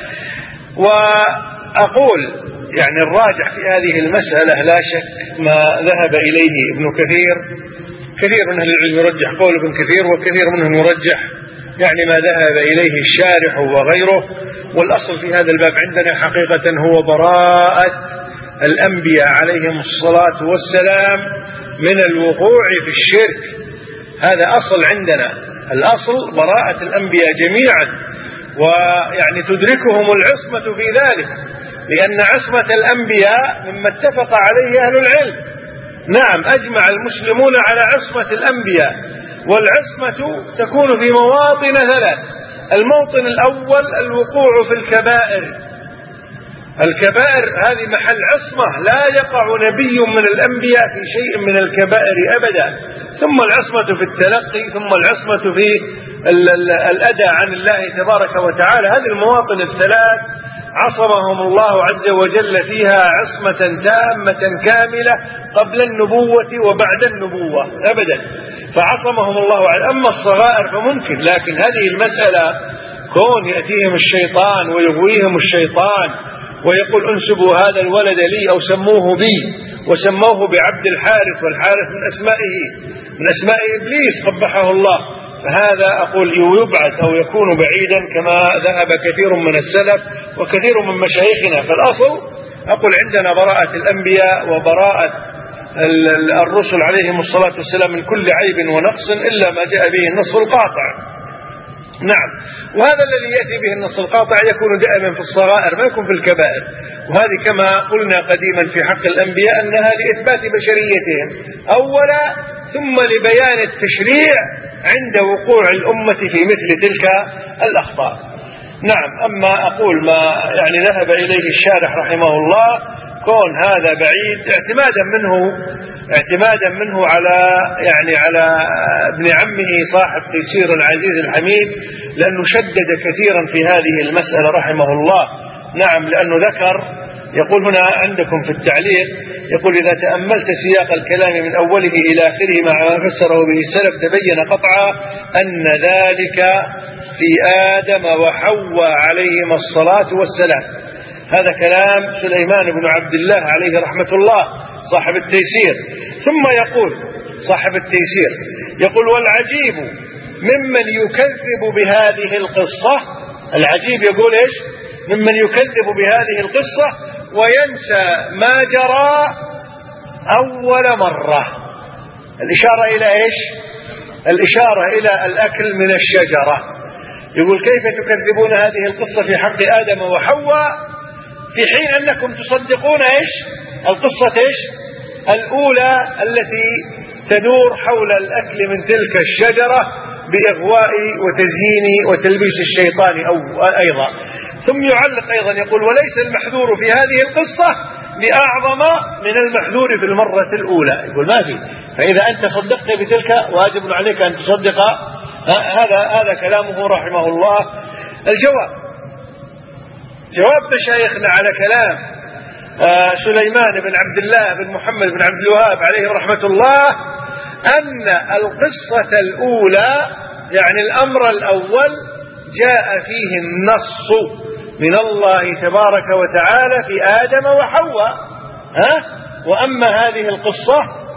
وأقول يعني الراجح في هذه المسألة لا شك ما ذهب إليه ابن كثير. كثير من أهل العلم يرجح قول ابن كثير، وكثير منهم يرجح يعني ما ذهب إليه الشارح وغيره. والأصل في هذا الباب عندنا حقيقة هو براءة الأنبياء عليهم الصلاة والسلام من الوقوع في الشرك. هذا أصل عندنا، الأصل براءة الأنبياء جميعا، ويعني تدركهم العصمة في ذلك. لأن عصمة الأنبياء مما اتفق عليه أهل العلم. نعم، أجمع المسلمون على عصمة الأنبياء، والعصمة تكون في مواطن ثلاث. الموطن الأول الوقوع في الكبائر. الكبائر هذه محل عصمة، لا يقع نبي من الأنبياء في شيء من الكبائر أبدا. ثم العصمة في التلقي، ثم العصمة في الأداء عن الله تبارك وتعالى. هذه المواطن الثلاث عصمهم الله عز وجل فيها عصمة تامة كاملة قبل النبوة وبعد النبوة أبدا، فعصمهم الله. أما الصغائر فممكن، لكن هذه المسألة كون يأتيهم الشيطان ويغويهم الشيطان ويقول انسبوا هذا الولد لي أو سموه بي، وسموه بعبد الحارث، والحارث من أسماء إبليس قبحه الله، فهذا أقول يبعد أو يكون بعيدا كما ذهب كثير من السلف وكثير من مشايخنا. فالأصل أقول عندنا براءة الأنبياء وبراءة الرسل عليهم الصلاة والسلام من كل عيب ونقص إلا ما جاء به النص القاطع. نعم، وهذا الذي يأتي به النص القاطع يكون دائما في الصغائر، ما يكون في الكبائر. وهذه كما قلنا قديما في حق الأنبياء أنها لإثبات بشريتهم أولا، ثم لبيان التشريع عند وقوع الأمة في مثل تلك الأخطاء. نعم، أما أقول ما يعني ذهب إليه الشارح رحمه الله كون هذا بعيد اعتمادا منه على ابن عمه صاحب تيسير العزيز الحميد، لأنه شدد كثيرا في هذه المسألة رحمه الله. نعم، لأنه ذكر يقول هنا عندكم في التعليق، يقول إذا تأملت سياق الكلام من أوله إلى آخره مع ما فسره به السلف تبين قطعا أن ذلك في آدم وحواء عليهما الصلاة والسلام. هذا كلام سليمان بن عبد الله عليه رحمة الله صاحب التيسير. ثم يقول صاحب التيسير يقول والعجيب ممن يكذب بهذه القصة، العجيب يقول إيش؟ ممن يكذب بهذه القصة وينسى ما جرى أول مرة. الإشارة إلى إيش؟ الإشارة إلى الأكل من الشجرة. يقول كيف تكذبون هذه القصة في حق آدم وحواء في حين أنكم تصدقون إيش؟ القصة إيش؟ الأولى التي تدور حول الأكل من تلك الشجرة بإغواء وتزيين وتلبيس الشيطان أيضا. ثم يعلق أيضا يقول وليس المحذور في هذه القصة بأعظم من المحذور في المرة الأولى. يقول ما في، فإذا أنت صدقت بتلك واجب عليك أن تصدق. هذا كلامه رحمه الله. جواب مشايخنا على كلام سليمان بن عبد الله بن محمد بن عبد الوهاب عليه رحمة الله أن القصة الأولى يعني الأمر الأول جاء فيه النص من الله تبارك وتعالى في آدم وحواء، وأما هذه القصة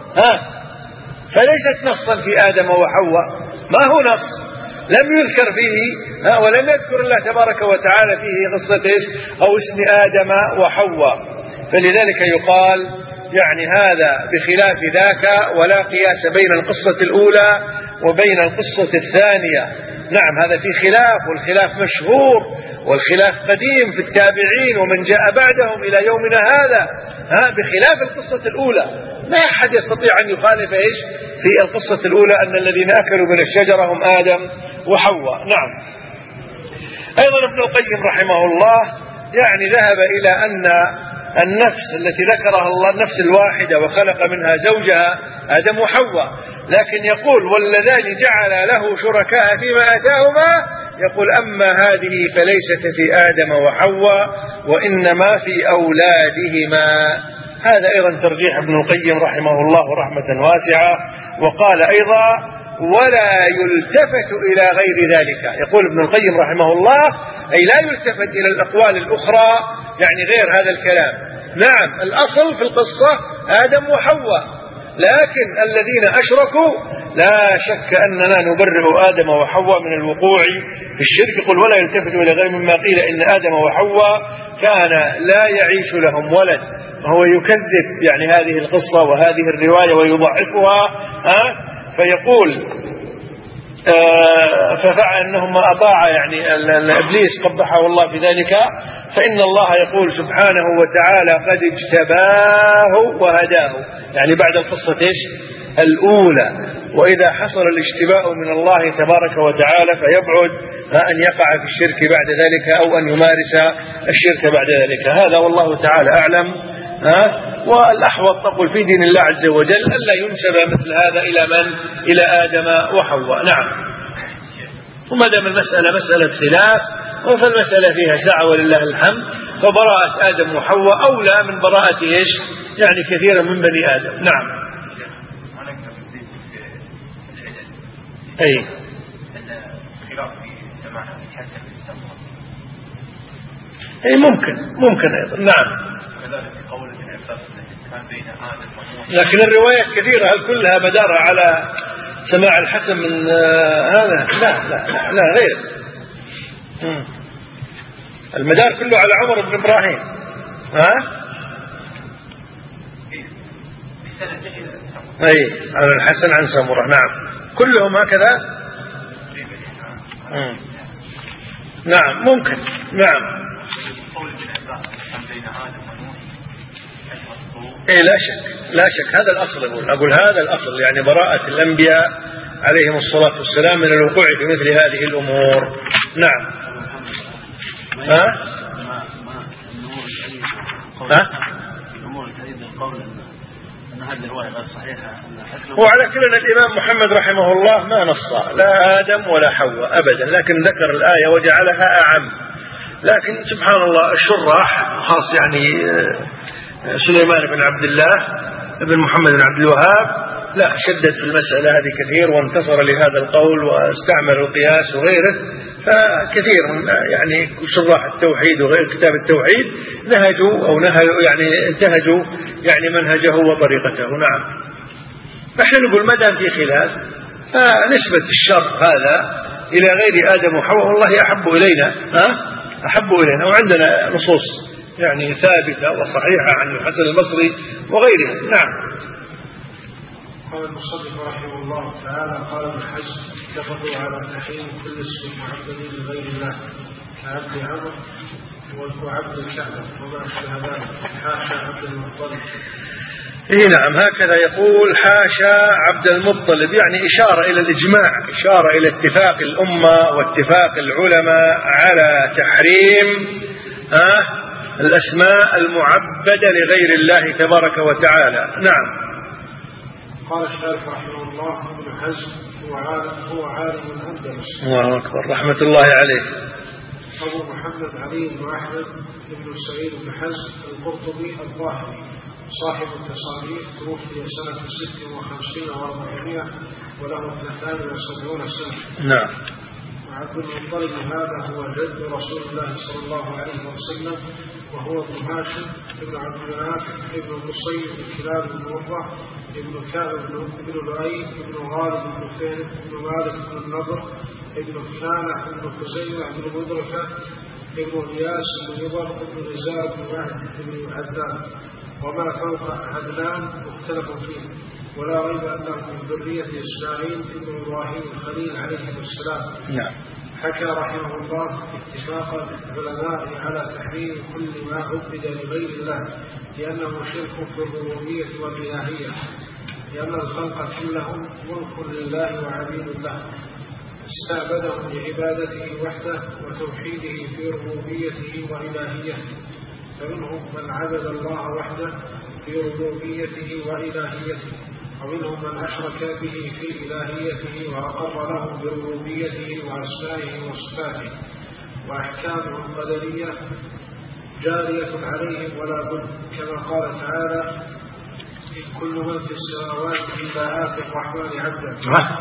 فليست نصا في آدم وحواء، ما هو نص، لم يذكر فيه ولم يذكر الله تبارك وتعالى فيه قصة أو اسم آدم وحواء. فلذلك يقال يعني هذا بخلاف ذاك، ولا قياس بين القصة الأولى وبين القصة الثانية. نعم، هذا في خلاف، والخلاف مشهور، والخلاف قديم في التابعين ومن جاء بعدهم إلى يومنا هذا بخلاف القصة الأولى. ما أحد يستطيع أن يخالف إيش في القصة الأولى أن الذين أكلوا من الشجرة هم آدم وحواء. نعم. أيضا ابن القيم رحمه الله يعني ذهب إلى أن النفس التي ذكرها الله النفس الواحدة وخلق منها زوجها آدم وحواء، لكن يقول واللذان جعل له شركاء فيما آتاهما، يقول أما هذه فليست في آدم وحواء وإنما في أولادهما. هذا أيضا ترجيح ابن القيم رحمه الله رحمة واسعة. وقال أيضا ولا يلتفت إلى غير ذلك. يقول ابن القيم رحمه الله أي لا يلتفت إلى الأقوال الأخرى يعني غير هذا الكلام. نعم، الأصل في القصة آدم وحواء، لكن الذين أشركوا لا شك أننا نبرئ آدم وحواء من الوقوع في الشرك. يقول ولا يلتفت إلى غير مما قيل إن آدم وحواء كان لا يعيش لهم ولد، وهو يكذب يعني هذه القصة وهذه الرواية ويضعفها. فيقول ففعل أنهم أطاع يعني إبليس قبحه الله في ذلك، فإن الله يقول سبحانه وتعالى قد اجتباه وهداه، يعني بعد القصة الأولى. وإذا حصل الاجتباء من الله تبارك وتعالى فيبعد أن يقع في الشرك بعد ذلك أو أن يمارس الشرك بعد ذلك. هذا والله تعالى أعلم. والأحوط نقول في دين الله عز وجل ألا ينسب مثل هذا إلى من؟ إلى آدم وحواء. نعم. وما دام المسألة مسألة خلاف فالمسألة فيها سعة ولله الحمد، فبراءة آدم وحواء أولى من براءة يعني كثيرا من بني آدم. نعم. أي أي ممكن أيضا. نعم. لكن الروايات كثيرة هل كلها مدارها على سماع الحسن من هذا؟ لا غير. المدار كله على عمر بن إبراهيم. أي على الحسن عن سمرة. نعم كلهم هكذا. نعم ممكن. نعم. إيه لا شك هذا الأصل. أقول هذا الأصل يعني براءة الأنبياء عليهم الصلاة والسلام من الوقوع في مثل هذه الأمور. نعم. وعلى كل الإمام محمد رحمه الله ما نص لا آدم ولا حواء أبدا، لكن ذكر الآية وجعلها أعم. لكن سبحان الله الشراح خاص يعني سليمان بن عبد الله بن محمد بن عبد الوهاب لا شدد في المسألة هذه كثير وانتصر لهذا القول واستعمل القياس وغيره. فكثير يعني شراح التوحيد وغير كتاب التوحيد نهجوا يعني انتهجوا يعني منهجه وطريقته. نعم. فإحنا نقول ما دام في خلاف فنسبة الشر هذا إلى غير آدم وحواء والله أحب إلينا وعندنا نصوص يعني ثابتة وصحيحة عن الحسن البصري وغيره. نعم. قال المصنف رحمه الله تعالى قال ابن حزم اتفقوا على تحريم كل اسم معبد لغير الله كعبد عمرو وعبد الكعبة وما أشبه ذلك حاشا عبد المطلب. نعم هكذا يقول حاشا عبد المطلب، يعني إشارة إلى الإجماع، إشارة إلى اتفاق الأمة واتفاق العلماء على تحريم الأسماء المعبدة لغير الله تبارك وتعالى. نعم. قال الشارح رحمه الله ابن حزم هو عالم الأندلس. الله أكبر رحمة الله عليه. أبو محمد علي بن أحمد بن سعيد بن حزم القرطبي الظاهري صاحب التصانيف توفي سنة 56 و400 وله 72 سنة. نعم. وعبد المطلب هذا هو جد رسول الله صلى الله عليه وسلم وهو ابن هاشم ابن عبد مناف ابن قصي بن كلاب بن مرة ابن كعب بن لؤي ابن غالب بن فهد ابن مالك بن النضر ابن كنانة ابن خزيمة ابن مدركة ابن الياس بن نضر ابن نزار بن وعد ابن عدنان وما فوق عدنان مختلف فيه، ولا ريب أنه من ذرية إسماعيل ابن إبراهيم الخليل عليه السلام. نعم. حكى رحمه الله اتفاق العلماء على تحريم كل ما عبد لغير الله لأنه شرك في الربوبية والإلهية، لأن الخلق كلهم ملك لله وعبيد له استعبدهم لعبادته وحده وتوحيده في ربوبيته وإلهيته، فمنهم من عبد الله وحده في ربوبيته وإلهيته، ومنهم من أشرك به في إلهيته وأقر له بربوبيته وأسمائه وصفاته، وأحكامه القدرية جارية عليهم ولا بد، كما قال تعالى كل من في السماوات إلا آتي الرحمن عبدا.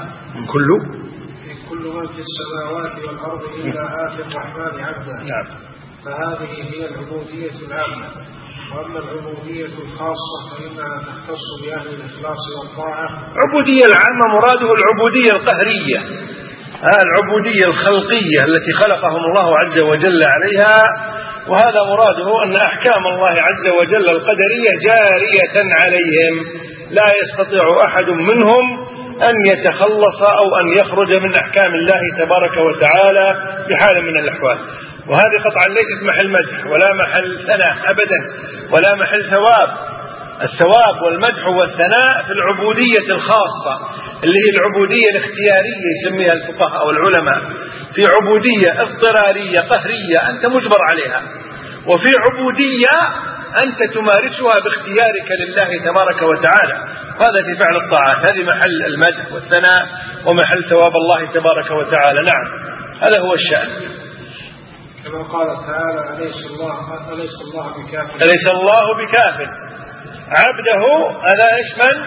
كل من في السماوات والأرض إلا آتي الرحمن عبدا. نعم. فهذه هي العبودية العامة. وأما العبودية الخاصة فإنها تختص بأهل الإخلاص والطاعة. العبودية العامة مراده العبودية القهرية، العبودية الخلقية التي خلقهم الله عز وجل عليها، وهذا مراده أن أحكام الله عز وجل القدرية جارية عليهم، لا يستطيع أحد منهم أن يتخلص أو أن يخرج من أحكام الله تبارك وتعالى بحال من الأحوال. وهذه قطعا ليست محل مدح ولا محل ثناء أبدا ولا محل ثواب. الثواب والمدح والثناء في العبودية الخاصة اللي هي العبودية الاختيارية يسميها الفقهاء والعلماء، في عبودية اضطرارية قهرية أنت مجبر عليها، وفي عبودية أنت تمارسها باختيارك لله تبارك وتعالى. هذا في فعل الطاعات، هذه محل المدح والثناء ومحل ثواب الله تبارك وتعالى. نعم هذا هو الشأن. كما قال تعالى أليس الله بكاف أليس الله بكاف عبده. هذا إيش من؟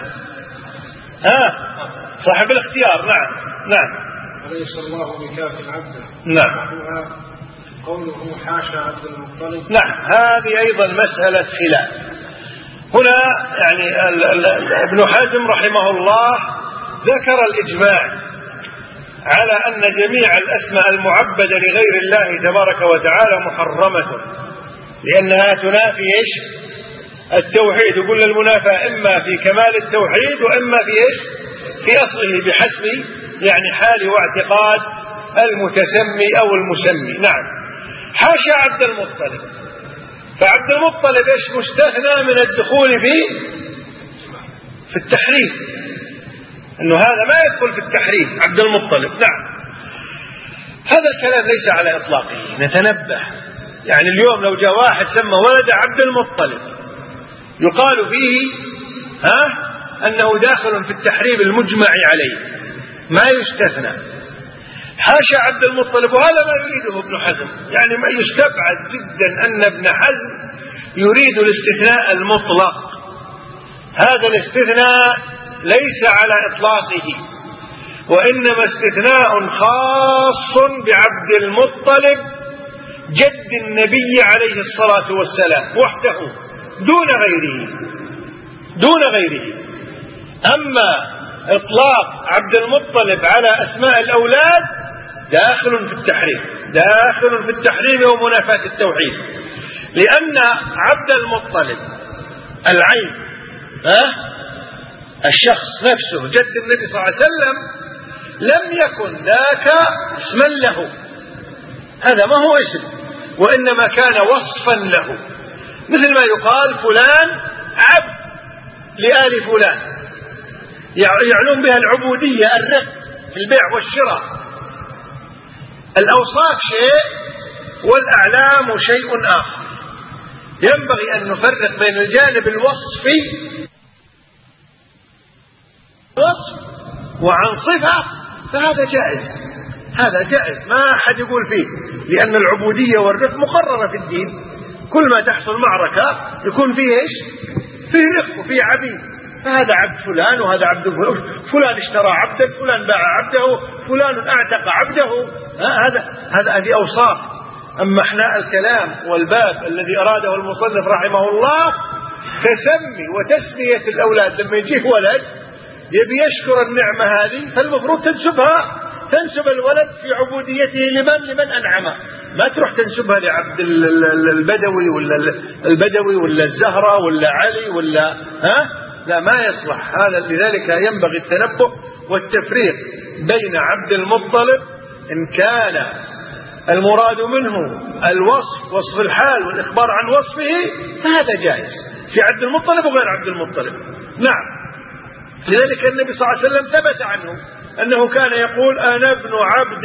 صاحب الاختيار. نعم أليس الله بكاف عبده. نعم. قوله حاشا عبد المطلب. نعم هذه أيضا مسألة خلاف. هنا يعني ابن حزم رحمه الله ذكر الإجماع على أن جميع الأسماء المعبدة لغير الله تبارك وتعالى محرمة، لأنها تنافي إيش؟ التوحيد. يقول المنافاة إما في كمال التوحيد وإما في إيش؟ في أصله بحسب يعني حال واعتقاد المتسمي أو المسمي. نعم. حاشا عبد المطلب. فعبد المطلب إيش؟ مستثنى من الدخول في التحريم، إنه هذا ما يدخل في التحريم عبد المطلب. نعم هذا الكلام ليس على إطلاقه، نتنبه. يعني اليوم لو جاء واحد سمى ولد عبد المطلب يقال فيه أنه داخل في التحريم المجمع عليه، ما يستثنى. حاشا عبد المطلب. وهذا ما يريده ابن حزم، يعني ما يستبعد جدا أن ابن حزم يريد الاستثناء المطلق. هذا الاستثناء ليس على إطلاقه، وإنما استثناء خاص بعبد المطلب جد النبي عليه الصلاة والسلام وحده دون غيره. أما إطلاق عبد المطلب على أسماء الأولاد داخل في التحريم ومنافاة التوحيد، لأن عبد المطلب العين الشخص نفسه جد النبي صلى الله عليه وسلم لم يكن ذاك اسما له، هذا ما هو اسم، وإنما كان وصفا له، مثل ما يقال فلان عبد لآل فلان، يعنون بها العبودية الرق في البيع والشراء. الأوصاف شيء والأعلام شيء آخر. ينبغي أن نفرق بين الجانب الوصفي وعن صفة، فهذا جائز ما أحد يقول فيه، لأن العبودية والرق مقررة في الدين. كل ما تحصل معركة يكون فيه إيش؟ فيه رق وفيه عبيد، فهذا عبد فلان وهذا عبد فلان اشترى عبدا، فلان باع عبده، فلان اعتق عبده. هذه أوصاف. أما احنا الكلام والباب الذي أراده المصنف رحمه الله تسمي وتسمية الأولاد، لما يجيه ولد يبي يشكر النعمة هذه فالمفروض تنسب الولد في عبوديته لمن أنعمه، ما تروح تنسبها لعبد البدوي ولا الزهرة ولا علي ولا لا، ما يصلح هذا. لذلك ينبغي التنبه والتفريق بين عبد المطلب إن كان المراد منه الوصف، وصف الحال والإخبار عن وصفه، فهذا جائز في عبد المطلب وغير عبد المطلب. نعم. لذلك النبي صلى الله عليه وسلم ثبت عنه أنه كان يقول أنا ابن عبد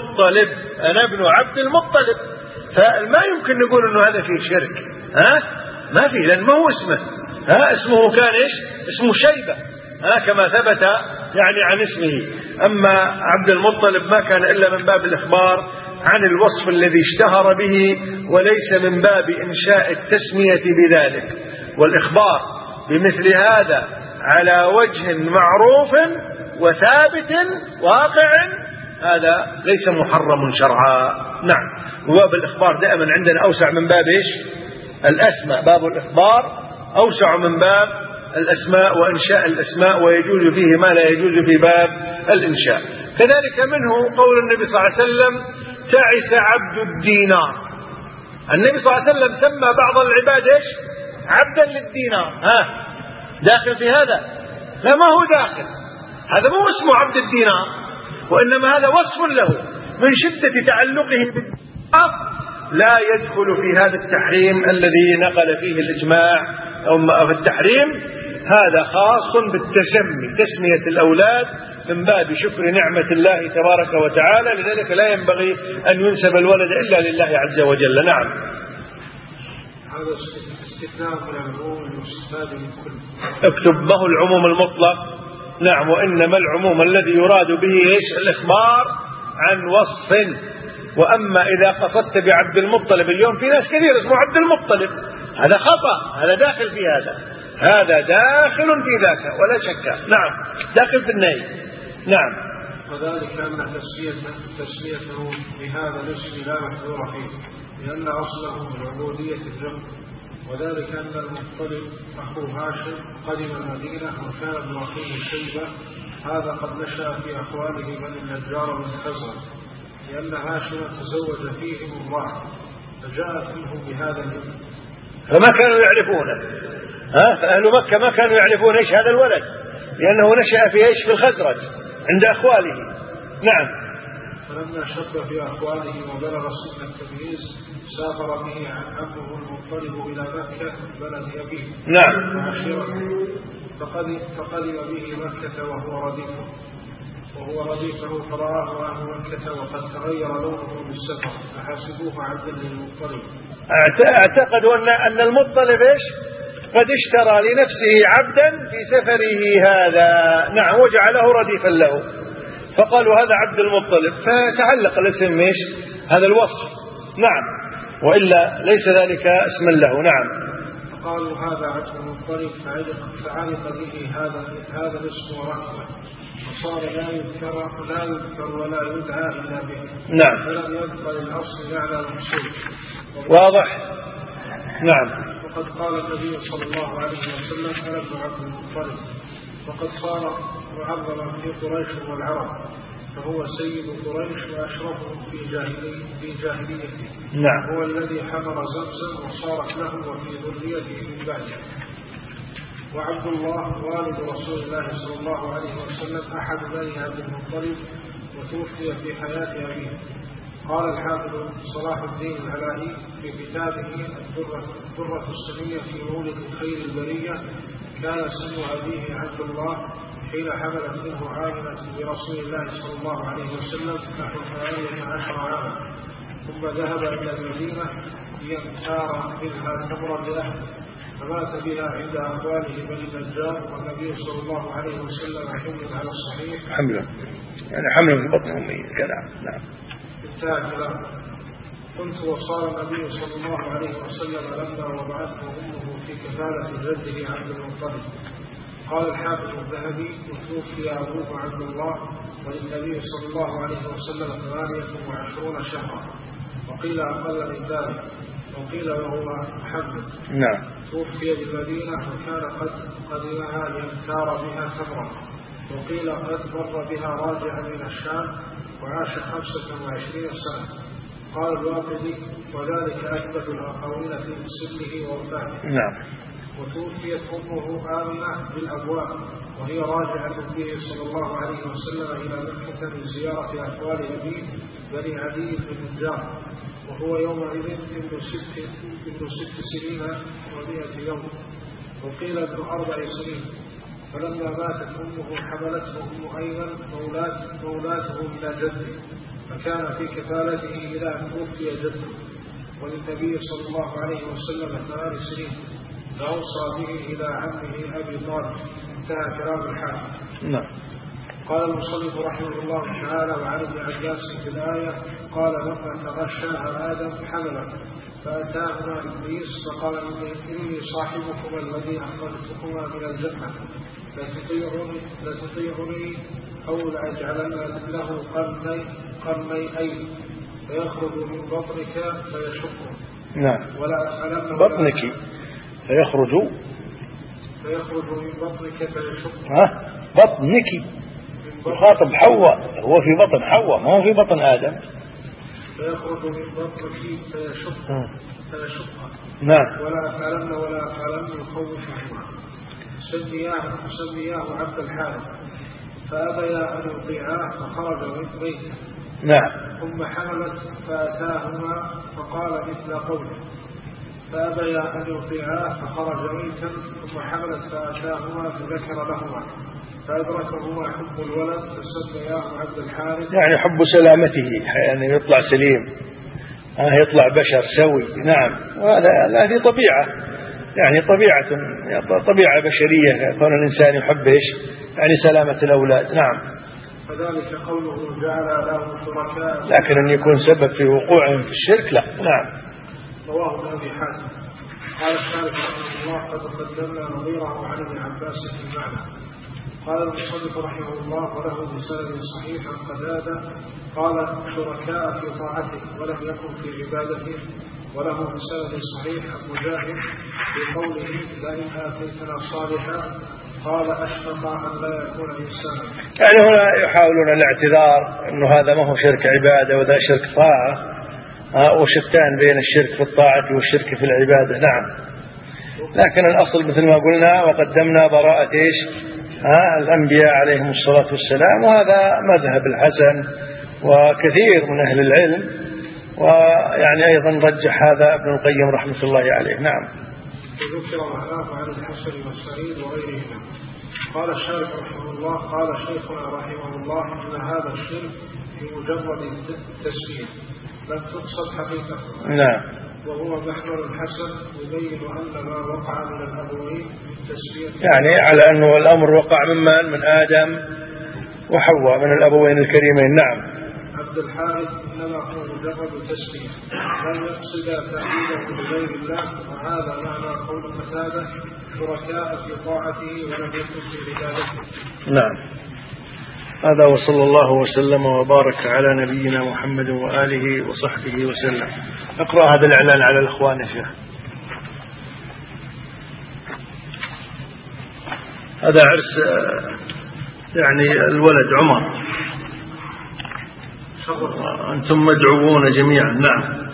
المطلب. فما يمكن نقول أنه هذا فيه شرك، ما فيه، لأن ما هو اسمه، اسمه كان إيش؟ اسمه شيبة، كما ثبت يعني عن اسمه. أما عبد المطلب ما كان إلا من باب الإخبار عن الوصف الذي اشتهر به، وليس من باب إنشاء التسمية بذلك والإخبار بمثل هذا على وجه معروف وثابت واقع، هذا ليس محرم شرعا. نعم. وباب الإخبار دائما عندنا أوسع من باب إيش؟ الأسماء. باب الإخبار أوسع من باب الأسماء وإنشاء الأسماء، ويجوز فيه ما لا يجوز في باب الإنشاء. كذلك منه قول النبي صلى الله عليه وسلم تعس عبد الدينار. النبي صلى الله عليه وسلم سمى بعض العباد إيش؟ عبدا للدينار. داخل في هذا؟ لا، ما هو داخل. هذا مو اسمه عبد الدينار، وإنما هذا وصف له من شدة تعلقه بالدينار لا يدخل في هذا التحريم الذي نقل فيه الإجماع أو في التحريم. هذا خاص بالتسمي، تسمية الأولاد من باب شكر نعمة الله تبارك وتعالى، لذلك لا ينبغي أن ينسب الولد إلا لله عز وجل. نعم. هذا استثناء من العموم المستفاد من كل. اكتب ما هو العموم المطلق. نعم. وإنما العموم الذي يراد به إيش؟ الإخبار عن وصف. وأما إذا قصدت بعبد المطلب، اليوم في ناس كثير اسمه عبد المطلب، هذا خطأ، هذا داخل في هذا داخل في ذاك ولا شك. نعم، داخل في النهي. نعم. وذلك أن تسميته بهذا الاسم لا محذور فيه، لأن أصله من عبودية الجمع. وذلك أن المطلب أخو هاشم قدم المدينة وكان ابن أخيه شيبة، هذا قد نشأ في أخواله بني النجار والخزرج، لأن هاشم تزوج فيهم امرأة فجاءت منه بهذا الاسم، فما كانوا يعرفونه. فأهل مكة ما كانوا يعرفون إيش هذا الولد، لأنه نشأ في إيش؟ في الخزرج عند أخواله. نعم. فلما شب في أخواله وبلغ سن التمييز سافر به عمه المطلب إلى مكة بلد أبيه. نعم. فقدم به مكة وهو رديفه فرآه أهل مكة وقد تغير لونه بالسفر فحسبوه عبدا للمطلب. اعتقدوا أن المطلب إيش؟ قد اشترى لنفسه عبدا في سفره هذا. نعم. وجعله رديفا له، فقالوا هذا عبد المطلب، فتعلق الاسم ايش؟ هذا الوصف. نعم. وإلا ليس ذلك اسما له. نعم. فقالوا هذا عبد المطلب فعلق به هذا الاسم ورحمه، فصار لا يذكر ولا يدعى إلا به. نعم. فلم يبقى للأصل يعلى محسوب. واضح. نعم. وقد قال النبي صلى الله عليه وسلم أنا ابن عبد المطلب، وقد صار معظما في قريش والعرب، فهو سيد قريش وأشرفهم في جاهليته. نعم. هو الذي حضر زمزم وصارت له وفي ذريته من بعده. وعبد الله والد رسول الله صلى الله عليه وسلم أحد بني عبد المطلب، وتوفي في حياة أبيه. قال الحافظ صلاح الدين العلائي في كتابه الدرة السنية في مولد خير البرية: كان سن أبيه عبد الله حين حملت منه عاملة برسول الله صلى الله عليه وسلم نحو 18 عاما، ثم ذهب إلى المدينة ليختار منها تمرا لأهله، فمات بها عند أخواله بني النجار، والنبي صلى الله عليه وسلم حمل على الصحيح حمله، يعني حمله في بطن أمه كذا. نعم. قلت: وصار النبي صلى الله عليه وسلم لما وضعته أمه في كفالة جده عبد المطلب. قال الحافظ الذهبي: وتوفي أبوه عبد الله وللنبي صلى الله عليه وسلم 28 شهرا، وقيل أقل من ذلك، وقيل وهو حمل. نعم. توفي بالمدينة وكان قد قدمها ليختار بها تمرا، وقيل قد مر بها راجعا من الشام وعاش 25 سنة. قال الواقدي: وذلك أثبت الآخرين في سنه ووفاته. نعم. وتوفيت أمه آمنة بالأبواب وهي راجعة به صلى الله عليه وسلم إلى مكة من زيارة أخوال أبيه بني عدي بن النجار، وهو يومئذ ابن 6 سنين و100 يوم، وقيل ابن 4 سنين. فلما ماتت أمه حملته أم أيمن مولاته إلى جده، فكان في كفالته إلى أن توفي جده، وللنبي صلى الله عليه وسلم 8 سنين، فأوصى به إلى عمه أبي طالب. انتهى كلام الحافظ. نعم. قال المصنف رحمه الله تعالى: وعن ابن عباس في الآية قال: لما تغشاها آدم حملت، فأتاهما إبليس فقال: إني صاحبكما الذي أخرجتكما من الجنة، لتطيعني أو لأجعلن له قرني فيخرج من بطنك فيشقه. نعم. ولا أفعلن بطنك فيخرج من بطنك فيشقه. بطنك يخاطب حواء، هو في بطن حواء ما هو في بطن آدم. فيخرج من بطنك فيشقها. نعم. ولا أفعلن يخوفهما. سمياه عبد الحارث، فأبيا أن يطيعاه فخرج من بيته. نعم. ثم حملت فأتاهما فقال مثل قوله فأبيا أن يطيعاه فخرج ميتا. ثم حملت فأتاهما فذكر لهما فأدركهما حب الولد فسمياه عبد الحارث، يعني حب سلامته، يعني يطلع سليم، يطلع بشر سوي. نعم. وهذا هذه طبيعة، يعني طبيعة بشرية، كون الإنسان يحب يعني سلامة الأولاد. نعم. فذلك قوله جعل له شركاء، لكن أن يكون سبب في وقوعهم في الشرك لا. نعم. رواه ابن أبي حاتم. قال الشارح رحمه الله قد قدمنا نظيره عن ابن عباس في المعنى. قال المصنف رحمه الله وله بسند صحيح عن قتادة قال شركاء في طاعته ولم يكن في عبادته. وله بسند صحيح عن مجاهد في قوله لئن آتيتنا صالحا قال أشفق أن لا يكون إنسانا. يعني هنا يحاولون الاعتذار أنه هذا ما هو شرك عبادة وذا شرك طاعة، وشتان بين الشرك في الطاعة والشرك في العبادة. نعم. لكن الأصل مثل ما قلنا وقدمنا براءة الأنبياء عليهم الصلاة والسلام، وهذا مذهب الحسن وكثير من أهل العلم، ويعني أيضا رجح هذا ابن القيم رحمة الله عليه. نعم. وذكر معناه عن الحسن والسعيد وغيرهما. قال الشارح رحمه الله قال شيخنا رحمه الله إن هذا الشرك بمجرد التسمية لم تقصد حقيقته. نعم. وهو محمل الحسن يبين أن ما وقع من الأبوين بالتسمية، يعني على أنه الأمر وقع من آدم وحواء من الأبوين الكريمين. نعم. عبد الحارث إنما هو مجرد تسمية لم يقصد تأكيده بغير الله، وهذا معنى قول قتادة شركاء في طاعته ولم يكن في عبادته. نعم. هذا وصلى الله وسلم وبارك على نبينا محمد وآله وصحبه وسلم. اقرأ هذا الإعلان على الإخوان يا شيخ. هذا عرس يعني الولد عمر، أنتم مدعوون جميعا. نعم.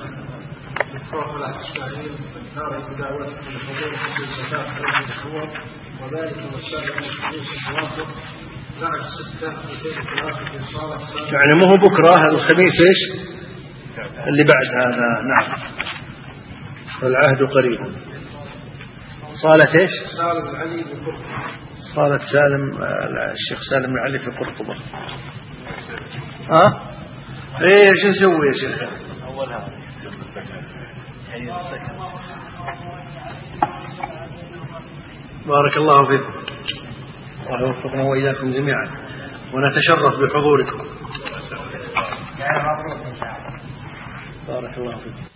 يعني مو بكرة الخميس اللي بعد هذا. نعم. والعهد قريب. صالة سالم العلي بقرطبة. صالة الشيخ سالم العلي في قرطبة. ايه شو نسوي يا شيخ؟ اولها بارك الله فيكم ووفقنا واياكم جميعا، ونتشرف بحضوركم. بارك الله فيكم.